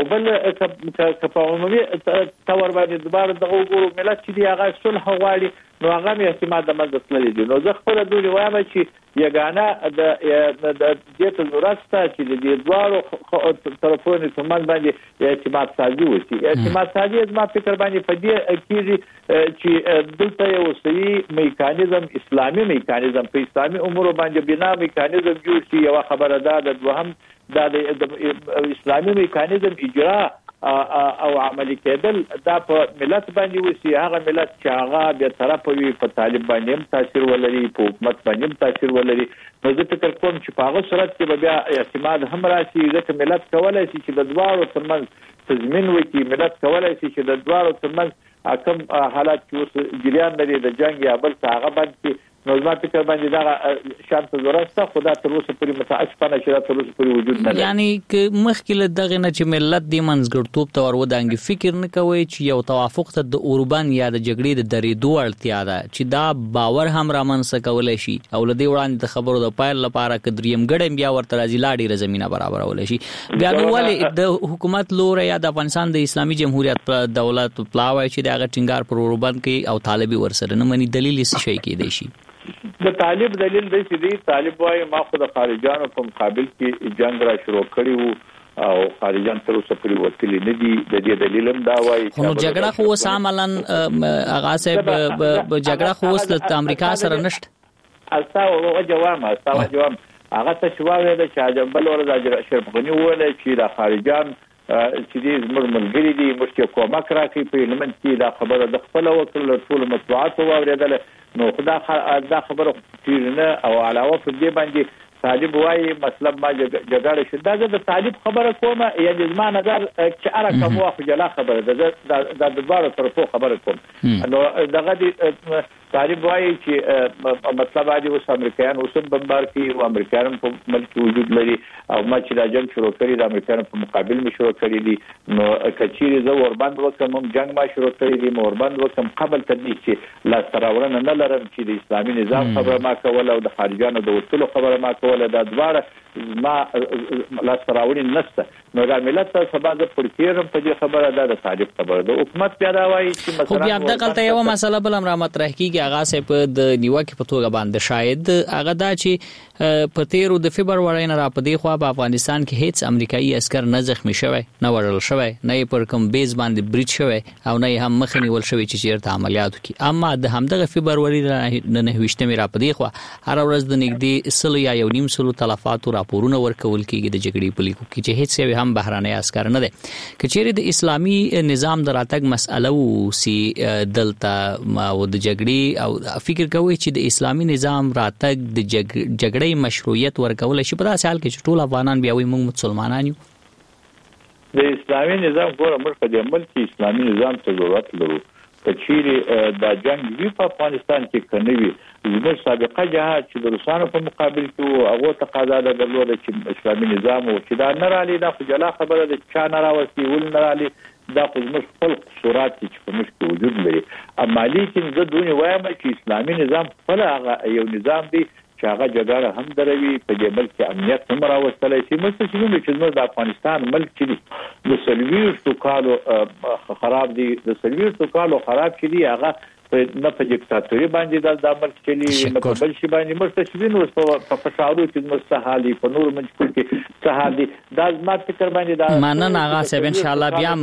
بل په عمومي تور باندې دوباره دغه وګورو ملت چې دی هغه صلح غواړي نو هغه مې اعتماد د مجلس لري نو زه خپل دوی وایم چې یګانه د دې ته ضرورت شته چې د دې دوه طرفونو ترمنځ باندې اعتماد سازي وشي اعتماد سازي زما فکر باندې په دې کېږي چې دلته یو صحیح میکانیزم اسلامي میکانیزم په اسلامي امور باندې بنا میکانیزم جوړ شي یو خبره ده د دوهم د اسلامي میکانیزم اجرا او عملی کېدل دا په ملت باندې وسی هغه ملت چې هغه به طرف وي په طالب باندې هم تاثیر ولري په حکومت باندې هم تاثیر ولري نو زه فکر کوم چې په هغه صورت کې بیا اعتماد هم راشي ځکه ملت کولای شي چې د دواړو ترمنځ تضمین وکړي ملت کولای شي چې د دواړو ترمنځ کوم حالات چې اوس جریان لري د جنگ یا بل څه هغه باندې نو زما فکر باندې دا شانت ضرورت خدا تر اوسه پورې متاسفانه چې تر اوسه پورې وجود نه لري یعنی ک مخکله دغه نه چې ملت د منځګړتوب تور ودانګي فکر نه کوي چې یو توافق ته د اوربان یا د جګړې د درېدو اړتیا ده چې دا باور هم رامنځته کولای شي او لدی وړاندې د خبرو د پایل لپاره کډریم ګډم بیا ورته راځي لاړې زمينه برابرول شي بیا نو ولې د حکومت لور یا د افغانستان د اسلامي جمهوریت په دولت پلاوي چې دغه ټینګار پر اوربان کې او طالبي ورسره نه مني دلیل څه شي کې دی شي د طالب دلیل دی چې طالب وايي ما خو د خارجانو په مقابل کې جنگ را شروع کړی وو او خارجان تر اوسه پورې وتلی نه دي د دې دلیل هم دا وايي چې جګړه خو ساملن هغه صاحب جګړه خو د امریکا سره نشته استاو جواب هغه ته شواوې د چې بل ورځ اشرف غنی وویل چې د خارجان چې دې زموږ ملګری دي موږ کومک راکړي په لمن کې دا خبره د خپل وکړل ټول مطبوعات واوریدل نو دا خبره تیرنه او علاوه په دې باندې طالب وايي مطلب ما جګړه شته د طالب خبره کومه یعنی زما نظر چې اره کوم واخ جلا خبره ده د دوباره طرفو خبره کوم نو دغه طالب وايي چې مطلب دی اوس امریکایان اوس بمبار کوي او امریکایان په ملک وجود لري او ما چې دا جنگ شروع کړی د امریکایانو په مقابل می شروع کړی دي نو کچيري زه وربند وکم جنگ ما شروع کړی دي وربند وکم قبل تدې چې لا تراورنه نه لرم چې د اسلامي نظام خبره ما کوله او د خارجانو د وصولو خبره ما کوله دا دواړه ما لا تراورین نشته نو دا ملت سبا د پرتیرم په دې خبره ده د طالب خبره ده حکومت پیدا وایي چې مثلا خو بیا دغه یو مسله بل امر مطرح کیږي هغه سه په د نیوکه په توګه باندې شاید هغه دا چې په 13 د فبراير نه را پدې خو په افغانستان کې هیڅ امریکایي عسكر نه زخمی شوی نه ورل شوی نه پر کوم بیس باندې بریټ شوی او نه هم مخنی ول شوی چې چیرته عملیات وکي اما د همدغه فبراير نه 29 را پدې خو هر ورځ د نګدي سل یا یو نیم سلو تلفات راپورونه ورکول کیږي د جګړې په لیکو کې چې هیڅ هم بهرانه عسكر نه دي کچېره د اسلامي نظام دراتګ مسأله او سي دلته او د جګړې او فکر کوي چې د اسلامي نظام راتګ د جګړې مشروعیت ورکول شي په داسې حال کې چې ټول افغانان بیا وي موږ مسلمانان یو د اسلامي نظام ګوره موږ په دې ملک اسلامي نظام ته ضرورت لرو کچېره د جنگ وی په افغانستان کې کنوي زموږ سابقه جهاد چې د روسانو په مقابل کې هغه تقاضا درلوده چې اسلامي نظام او چې دا نه رالي دا خو جلا خبره ده چې نه راوستي ول نه رالي دا خو زموږ خپل قصورات چې په موږ کې وجود لري اما لیکن زه دوی وایم چې اسلامي نظام خپل هغه یو نظام دی چې هغه جګړه هم دروي په دې ملک امنیت هم راوستلای شي مستشفى چې موږ د افغانستان ملک چې د سلويرتو کالو خراب دي د سلويرتو کالو خراب کړي هغه نه په دیکتاتوري باندې د عمل چلی نه په بل شي باندې مستشفین او په فشارو چې مستحالي په نور منځ کې سهالي دا ما فکر باندې دا منن هغه سب ان شاء الله بیا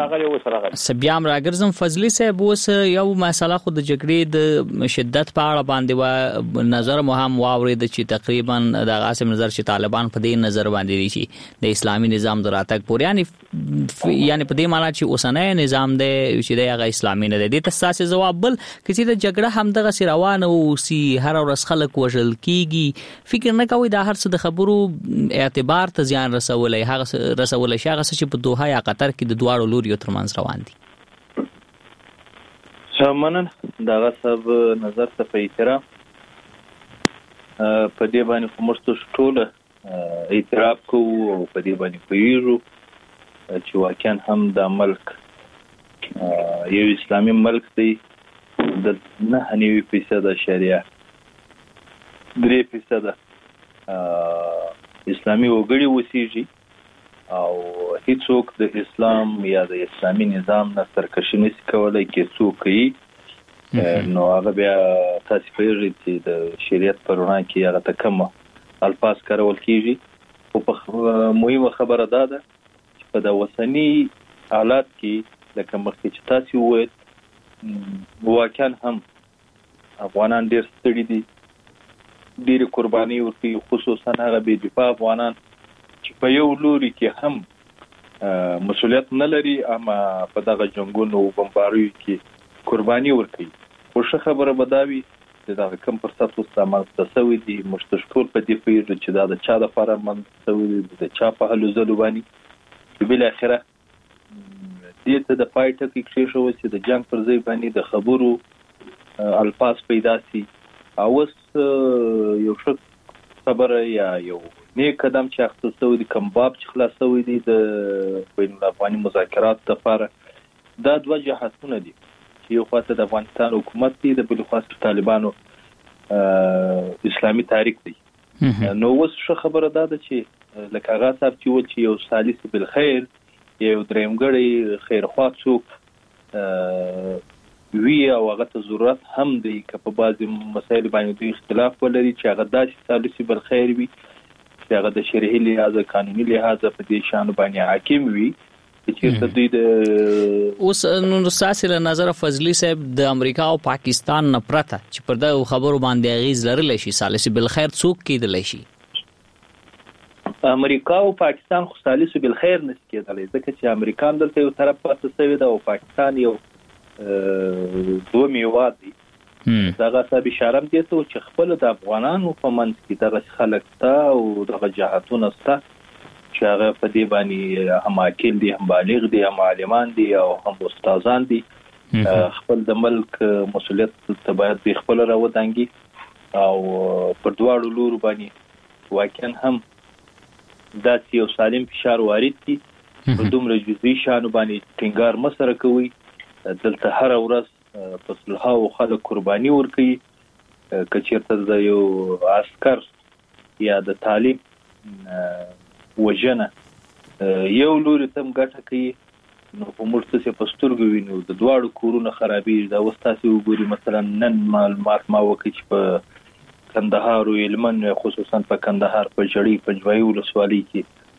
سبيام راګرزم فضلی صاحب اوس یو مسله خو د جګړې د شدت په اړه باندې و نظر مهم واورید چې تقریبا د قاسم نظر چې طالبان په دې نظر باندې شي د اسلامي نظام دراتک پور یعنی په دې معنی چې اوسنۍ نظام د چې د هغه اسلامي نه دی تاسو جواب بل کله د جګړه هم دغه روانه او سي هر ورځ خلک وژل کیږي فکر نه کوي دا هر څه د خبرو اعتبار ته ځان رسولای هغه رسولای شي هغه چې په دوحه یا قطر کې د دواړو لوري ترمنځ روان دي منن دغه سب نظر ته په احترام په دې باندې کومه ټوله اعتراف کوو او په دې باندې پوهیږو چې واقعا هم د ملک یو اسلامي ملک دی د 9.9% شریعه 3% اسلامي وګړي وسیږي او هیڅوک د اسلام یا د اسلامي نظام نه سرکشي نشي کولای کې څوک یې نو هغه بیا تاسو پیژنئ چې د شریعت پر وړاندې کې هغه تکم الفاظ کارول کیږي او په مهمه خبره ده چې په د وسنی حالات کې لکه مخکې چې تاسو وویل واقعا هم افغانان ډېر ستړي دي ډېر قرباني ورکوي خصوصا هغه بې دفاع افغانان چې په یو لوري کې هم مسؤلیت نه لري اما په دغه جنگونو او بمباریو کې قرباني ورکوي خو ښه خبره به دا وي چې دغه کم فرصت اوس رامنځته شوی دی موږ ټول په دې پوهېږو چې دا د چا دپاره رامنځته شوی دی د چا په هلو ځلو باندې چې بالاخره دې ته د پای ټکی کېښوه چې د جنګ پر ځای باندې د خبرو الفاظ پیدا شي او اوس یو ښه خبره یا یو نیک قدم چې اخیستل شوی دی کوم باب چې خلاص شوی دی د بین الافغاني مذاکراتو لپاره دا دوه جهتونه دي چې یو خواته د افغانستان حکومت دی د بل خواته طالبانو اسلامي تحریک دی نو اوس ښه خبره ده چې لکه هغه صاحب چې و چې یو ثالث بالخیر یو درېمګړی خیرخوا څوک وی او هغه ته ضرورت هم دی که په بعضې مسایلو باندې دوی اختلاف ولري چې هغه داسې ثالث بالخیر وي چې هغه د شرعي لحاظه قانوني لحاظه په دې شانو باندې حاکم وي چې دوی د اوس نو ساسي له نظر فضلی صاحب د امریکا او پاکستان نه پرته چې پر دا خبرو باندې اغیز لرلی شي ثالث بالخیر څوک کېدلی شي امریکا او پاکستان خو ثالث بالخیر نشي کېدلی ځکه چې امریکا دلته یو طرف پاتې شوی ده او پاکستان یو دوه میوات دي دغه صاحب اشاره هم دې ته چې خپل د افغانانو په منځ کې دغه خلک ته او دغه جهاتونه شته چې هغه په دې باندې هم عاقل دي هم بالغ دي هم عالمان دي او هم استادان دي خپل د ملک مسؤلیت ته باید به خپل راودانګي او پر دواړو لورو باندې واقعا هم دا چې یو سالم فشار وارد دي په دومره جزئي شانو باندې ټینګار مسره کوي دلته هر ورځ په صلحاو خلک قرباني ورکوي که چېرته د یو عسکر یا د طالب وژنه یو لوري ته هم ګټه کوي نو په موږ څه په سترګو وینو د دواړو کورونه خرابېږي دا اوس تاسې وګورئ مثلا نن معلومات ما وکړي چې په کندهار او هلمند خصوصا په کندهار په ژړۍ پنجوایي ولسوالۍ کې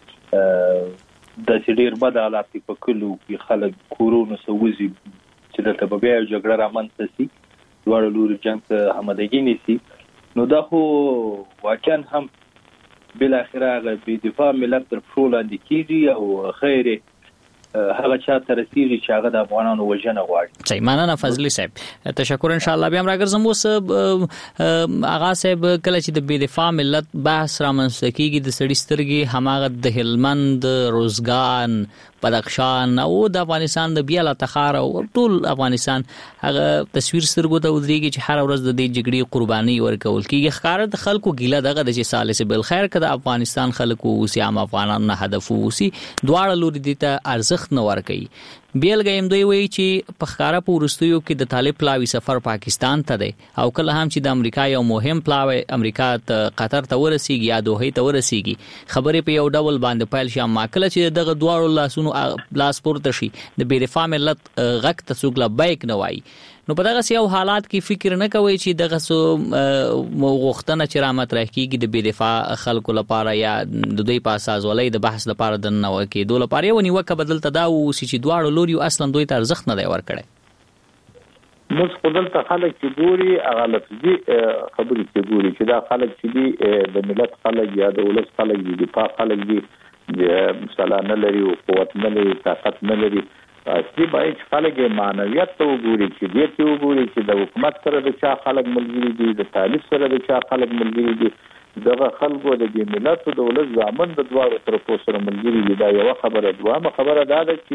داسې ډېر بد حالات دي په کلو کې خلک کورونو څخه وځي چې دلته به بیا یو جګړه رامنځته شي دواړو لوري جنګ ته آمادګي نیسي نو دا خو واقعا هم بالاخره هغه بې دفاع ملت تر پښو لاندې کېږي او خیر هغه چا ته رسیږي چې هغه د افغانانو وژنه غواړي. صحیح مننه فضلي صاحب تشکر ان شاء الله بیا راګرځم اوس اغا صاحب کله چې د بې دفاع ملت بحث رامنځته کېږي د سړي سترګې هماغه د هلمند روزګان بدخشان او د افغانستان د بیا لا تخار او ټول افغانستان هغه تصویر سترګو ته ودرېږي چې هر ورځ د دې جګړې قرباني ورکول کېږي ښکاره د خلکو ګیله دغه د چې ثالث بالخیر که د افغانستان خلکو اوسي عام افغانانو نه هدف اوسي دواړه لوري دې ته ارزښت نه ورکوي بیلګه هم دوی وایي چې په ښکاره په وروستیو کې د طالب پلاوي سفر پاکستان ته دی او کله هم چې د امریکا یو مهم پلاوی امریکا ته قطر ته ورسیږي یا دوحې ته ورسیږي خبرې په یو ډول باندې پیل شي اما کله چې دغه دواړو لاسونو لاس پورته شي د بې دفاع ملت غږ ته څوک لبیک نه وایي نو په دغه یو حالات کې فکر نه کوي چې دغه غوښتنه چې رامطرح کیږي د بې دفاع خلکو لپاره یا د دوی په اساس ولې د بحث لپاره د نو کې دوه لپاره یو نیوکه بدلته دا و چې دواړو لوري اصلا دوی ته ارزښت نه دی ورکړی موږ خپل ته خلک چې ګوري هغه لفظي خبرې چې ګوري چې دا خلک چې دي د ملت خلک یا د ولس خلک دي دفاع خلک دي مثلا نه لري او قوت نه لري طاقت نه لري اصلي باید خلک معنویت ته وګوري چې دې ته وګوري چې د حکومت سره د چا خلک ملګري دي د طالب سره د چا خلک ملګري دي دغه خلکو د دې ملت او د ولس ځامن د دواړو طرفو سره ملګري دي دا یو خبره دوامه خبره دا ده چې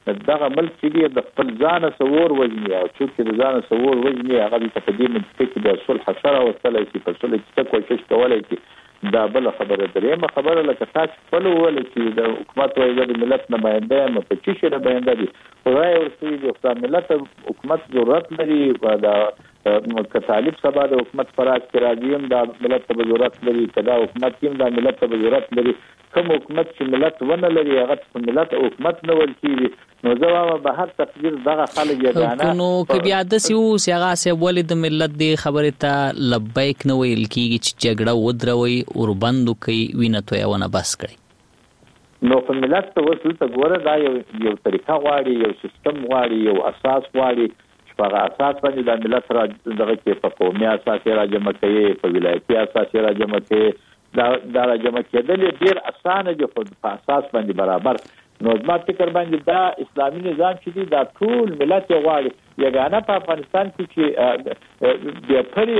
دغه ملک چې د خپل ځان سوور وجني او چې د ځان سوور وجني هغه د تقدیم منطقي کې د صلح سره وصلای شي په صلح کې کوشش کولای شي دا بل خبره درېمه خبره لکه تاسو خپل ول چې د حکومت وایي د ملت نماینده م په چې شي نماینده دي خدای ورسوي د ملت حکومت ضرورت لري دا طالب سبا د حکومت فراغ کې راځي د ملت ته ضرورت لري کدا حکومت کې د ملت ته ضرورت لري کوم حکومت چې ملت ونه لري هغه ملت حکومت نه ول کیږي نو زما به هر تقدیر دغه خلک یګانه نو کې بیا د سیو سیغه سه ولید ملت دی خبره ته لبیک نه ویل کیږي چې جګړه ودروي اور بندو کوي وینه تو یونه بس کړي نو په ملت ته وصل ته ګوره دا یو طریقه غواړي یو سیستم غواړي یو اساس غواړي چې په اساس باندې د ملت را دغه کې په قومي اساس را جمع کوي په ولایتي اساس را جمع کوي دا را جمع کېدل ډیر اسانه دي خو په اساس باندې برابر نو زما فکر باندې دا اسلامي نظام چې دی دا ټول ملت غواړي یګانه په افغانستان کې چې د پري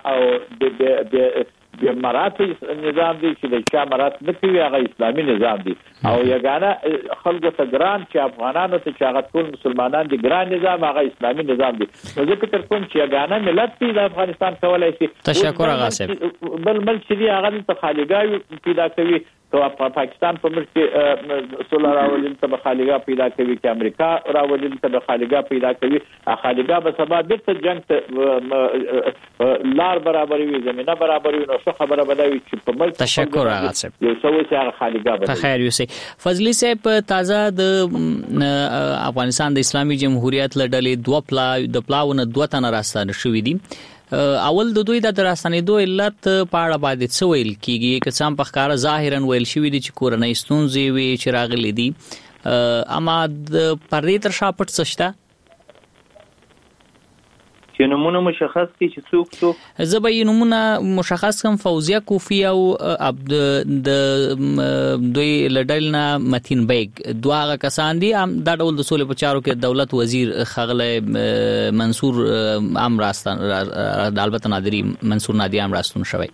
او د مراتب نظام دی چې د چا مراتب نه کوي هغه اسلامي نظام دی او یګانه خلکو ته ګران چې افغانانو ته چې هغه ټول مسلمانان دي ګران نظام هغه اسلامي نظام دی نو زه فکر کوم چې یګانه ملت دی د افغانستان کولای شي تشکر غاسب بل ملک چې هغه ته خالیګاوي پیدا کوي تو پاکستان په ملک کې صلح راولل ته خالیګا پیدا کوي چې امریکا راولل ته خالیګا پیدا کوي خالیګا به سبا د جنگ ته لار برابرې وي زمينه برابرې وي نو څه خبره بدوي چې په ملک تشکر غاسب یو څه چې خالیګا به خیر یوسي فضلی صاحب تازه د افغانستان د اسلامي جمهوریت لړلې د پلاونه دوه تن راستانه شوې دي اول د دوی د دراسنېدو علت پاړه باندې څه ویل کیږي که څام په ښکارا ظاهرا ویل شوی دي چې کورنۍ ستونزې وي چې راغلي دي اما د پردې تر شا پټ څه شته چې نمونه مشخص کی چې څوک زبې نمونه مشخص کم فوزیه کوفی او عبد د دوی لډلنا متین بیگ دواغه کسان دي دا ډول د سولې په چارو کې دولت وزیر خغله منصور امراستان البته نادری منصور نادی امراستون شوی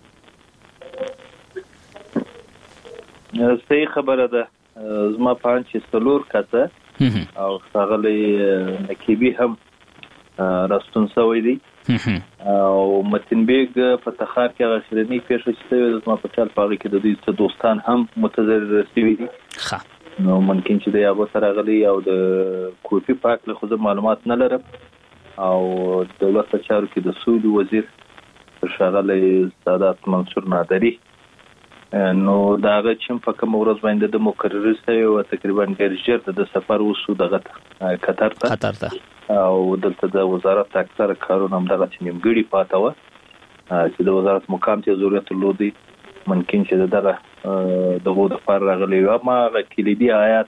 صحیح خبره ده زما پان چې سلور کته او خغله نکیبی هم راستون سوی دی او متین بیگ په تخار کې غشرنی پیښه چې د ما په چل پاغي کې د دوی دوستان هم متضرر شوي دي نو ممکن چې د یو سره غلي او د کوفی پاک له خو معلومات نه لرم او دولت په چارو کې د سعودي وزیر شغله سادات منصور نادری نو داغه چې په کوم ورځ باندې د مقرر شوی او تقریبا ډیر د سفر وسو دغه قطر ته او دلته د وزارت اکثر کارونه هم دغه نیمګړي پاته و چې د وزارت مقام ته ضرورت لودي ممکن چې دغه دغه د فار راغلی و ما کلیدي آیات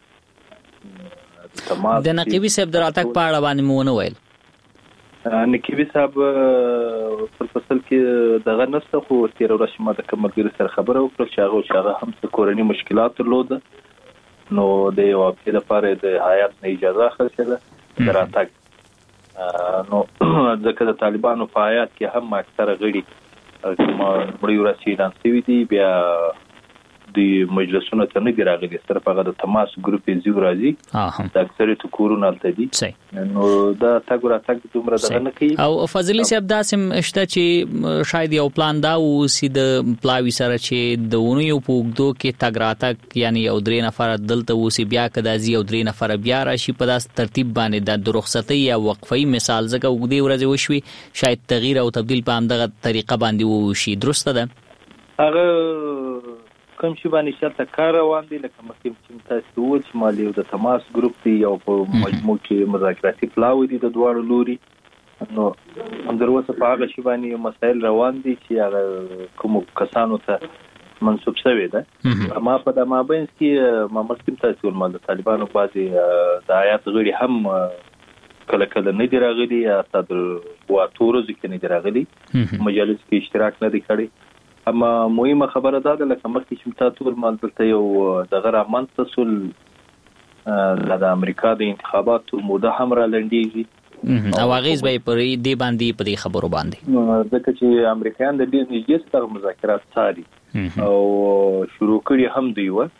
د نقيبي صاحب دراتک پاړه باندې مونږ ویل نقيبي صاحب په فصل کې دغه نسته خو تیر ورځ ما د کملګری سره خبره وکړه چې هغه هم کورنۍ مشکلات درلود نو د یو په لپاره د حیات نه اجازه اخیستله دراتک نو ځکه د طالبانو په حیات کې هم اکثره غړي کومه مړی ورسې دانسوي دي بیا د مجلسونو ته نه دی راغلي صرف هغه د تماس ګروپ زیو راځي د اکثریت کورونه تلدي نو دا تاګور تاګ دومره دغه نه کوي او فضلی صاحب داسم شته چې شاید یو پلان دا و سي د پلاوی سره چې د ونو یو پوګدو کې تاګراتک یعنی یو درې نفر دلته و سي بیا کدا زی یو درې نفر بیا راشي په داس ترتیب باندې د رخصتي یا وقفي مثال زګه وګدي ورځ وشوي شاید تغییر او تبديل په همدغه طریقه باندې وشي درسته ده هغه کوم شي باندې شرط کار روان دي لکه مخکې چې تاسو و چې مالی د تماس ګروپ دی او په مجموع کې مذاکراتي پلاوی دي د دواړو لوري نو هم دروازه په هغه شی باندې مسائل روان دي چې هغه کوم کسانو ته منسوب شوی ده اما په د مابین کې ما مخکې تاسو ول د طالبانو بعضي د آیات غړي هم کله کله نه دی راغلي یا صدر واتورو ځکه نه دی راغلي مجلس کې اشتراک نه دی کړی اما مهمه خبره ده لکه مخکې چې تاسو ول مال دلته یو د غره منتصل د امریکا د انتخاباتو موده هم را لنډیږي او غیز به پر دې باندې په دې خبرو باندې ځکه چې امریکایان د دې نږدې سره مذاکرات ساري او شروع کړي هم دی و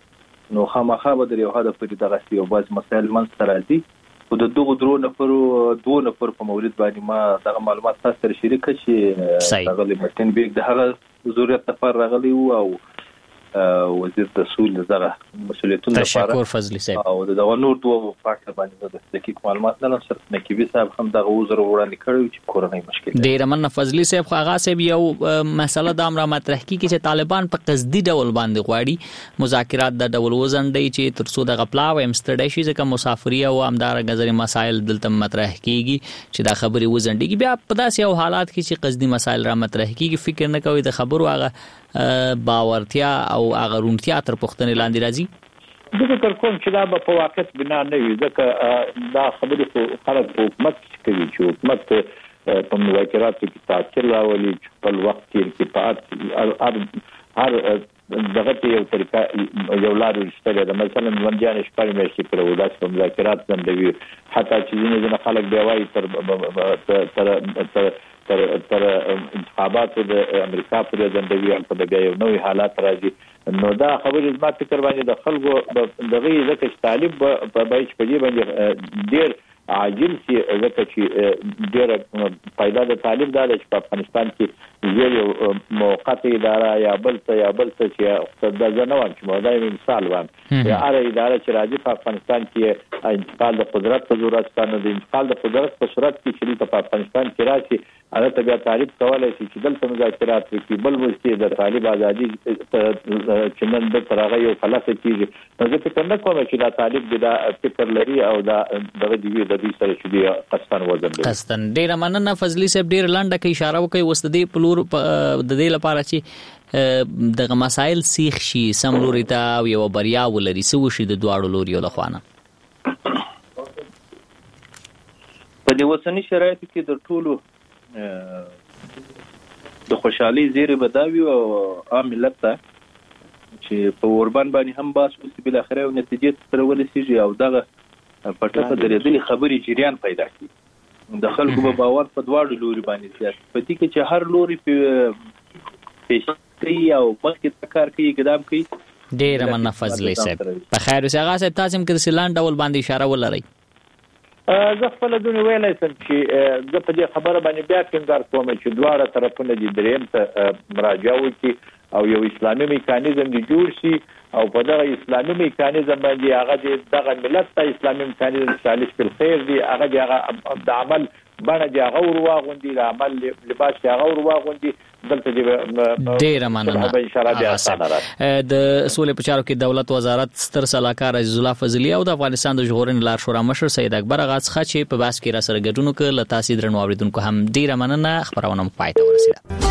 نو خامخا به د یو هدف پرې دغه یو باز مسایل منځ راځي او د دغه دوه نفر په مورید باندې ما دغه معلومات تاسو سره شریک کړي دغه لمتن بیگ د هغه ضرورت لپاره راغلی او وزیر د سول دغه مسؤلیتونه لپاره تشکر فضلی صاحب او دغه نور دوه فاکټور باندې د دقیق معلومات نه لرم سره نکیبي صاحب هم دغه وزر وړاندې کړو چې کورنۍ مشکل ډیر مننه فضلی صاحب خو هغه صاحب یو مسله د امر مطرح کی چې طالبان په قصدي ډول باندې غواړي مذاکرات د ډول وزنډي چې ترڅو د غپلاو امستډای شي ځکه مسافری او امدار غزري مسایل دلته مطرح کیږي چې دا خبري وزنډي بیا په داسې یو حالات کې چې قصدي مسایل را مطرح کیږي فکر نه کوي د خبرو هغه باورتیا او هغه رونتیا تر پختنې لاندې راځي د فکر کوم چې دا په واقعیت بنا نه وي ځکه دا خبرې خلک حکومت کوي چې حکومت په مذاکراتو کې تاثیر راولي چې په وخت کې په هر دغه یو طریقه یو لار ورشته ده مثلا منځانه شپږ میاشتې پر وداس په مذاکرات باندې حتی چې ځینې خلک بیا وایي تر انتخاباتو د امریکا پر ځندوي په بیا یو نوې حالات راځي نو دا خبرې زما فکر باندې د خلکو دغه ځکه چې طالب په بایچ په دې باندې ډیر عاجل سي ځکه چې ډیر پیدا د طالب دا چې په افغانستان کې یو موقته اداره یا بل څه چې د ځنوان چې مودا مثال وان یا اره اداره چې راځي په افغانستان کې انتقال د قدرت په ضرورت باندې د انتقال د قدرت په صورت کې چې په افغانستان کې راشي هغه ته بیا تعریف کولای شي چې دلته مذاکرات وکړي بل مستي د طالب ازادي چې نن د ترغه یو خلاصه کیږي نو زه فکر نه کوم چې دا طالب دا فکر لري او دا دغه دی د دې سره چې دی قصدن وزن دی قصدن ډیر مننه فضلی صاحب ډیر لنډه کې اشاره وکي وسدي پلور د دې لپاره چې دغه مسائل سیخ شي سملوري ته او یو بریا ولري سو شي د دواړو لوري له خوانه په دې وسنی شرایطو کې د ټولو د خوشحالي زیری بداوی او عام ملت ته چې په اوربان باندې هم باس اوس بل اخره او نتیجې سره ولسیږي او دغه پټه درېدلې خبري جریان پیدا کی د خلکو په باور په دواړو لوري باندې سیاست په دې کې چې هر لوري په پیشتي او مخکې کار کوي اقدام کوي ډیر مننه فضلی صاحب په خیر اوسه هغه تاسو هم کرسلان ډول باندې اشاره ولرئ زه خپل دونه ویلای سم چې زه په دې خبره باندې بیا ټینګار کوم چې دواړه طرفونه دي دریم ته مراجعه وکړي او یو اسلامي میکانیزم دی جوړ شي او په دغه اسلامي میکانیزم باندې هغه دغه ملت ته اسلامي میکانیزم صالح په خیر دی هغه د عمل باندې دی هغه ورواغوندي د عمل لباس هغه ورواغوندي دلته دی ډیر مننه به ان شاء الله بیا اسانه راځي د سولې په چارو کې دولت وزارت ستر سلاکار عزیز الله فضلی او د افغانستان د ژغورنې لار شورا مشر سید اکبر غاڅ خچې په باس کې را سره ګډون وکړ ل تاسو درنو اوریدونکو هم ډیر مننه خبرونه پای ته ورسیده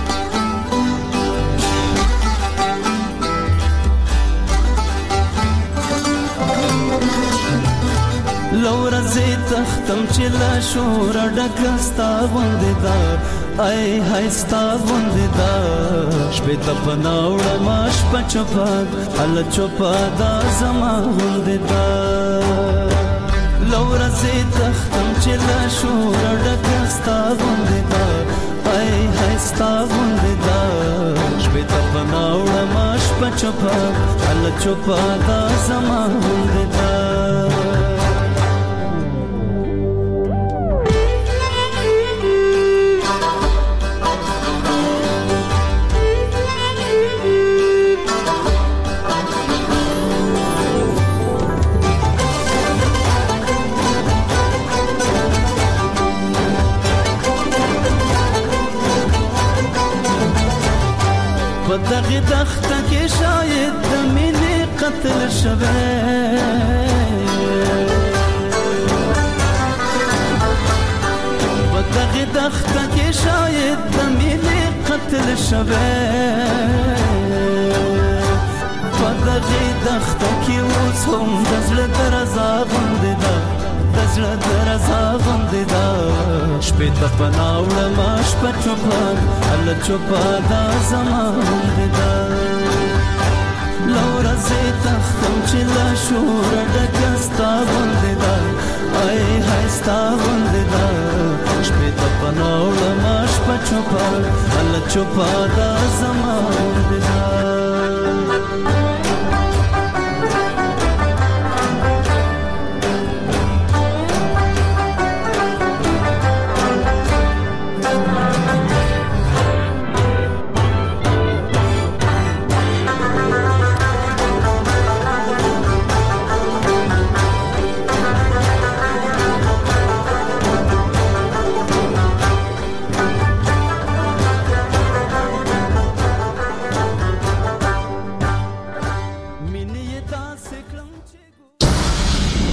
لور زی تختم چې لا شور ډکستا غوندې دا ای هاي ستا غوندې دا شپې ته پناوړه ماش پچپا ال چوپا دا زما غوندې دا لور زی تختم چې لا شور ډکستا غوندې دا ای هاي ستا غوندې دا شپې ته پناوړه ماش پچپا ال چوپا دا زما غوندې دا دغه دخته کې شاید د مینې قتل شوه دغه دخته کې شاید د مینې قتل شوه دغه دخته کې اوس هم د زړه درزا غوندې ده د زړه درزا غوندې ده شپې ته پناوړه ماش په چوپان ال چوپا دا زما غوندې ده لوره زی تختم چې لا شور ډکه ستا غوندې ده ای هاي ستا غوندې ده شپې ته پناوړه ماش په چوپان ال چوپا دا زما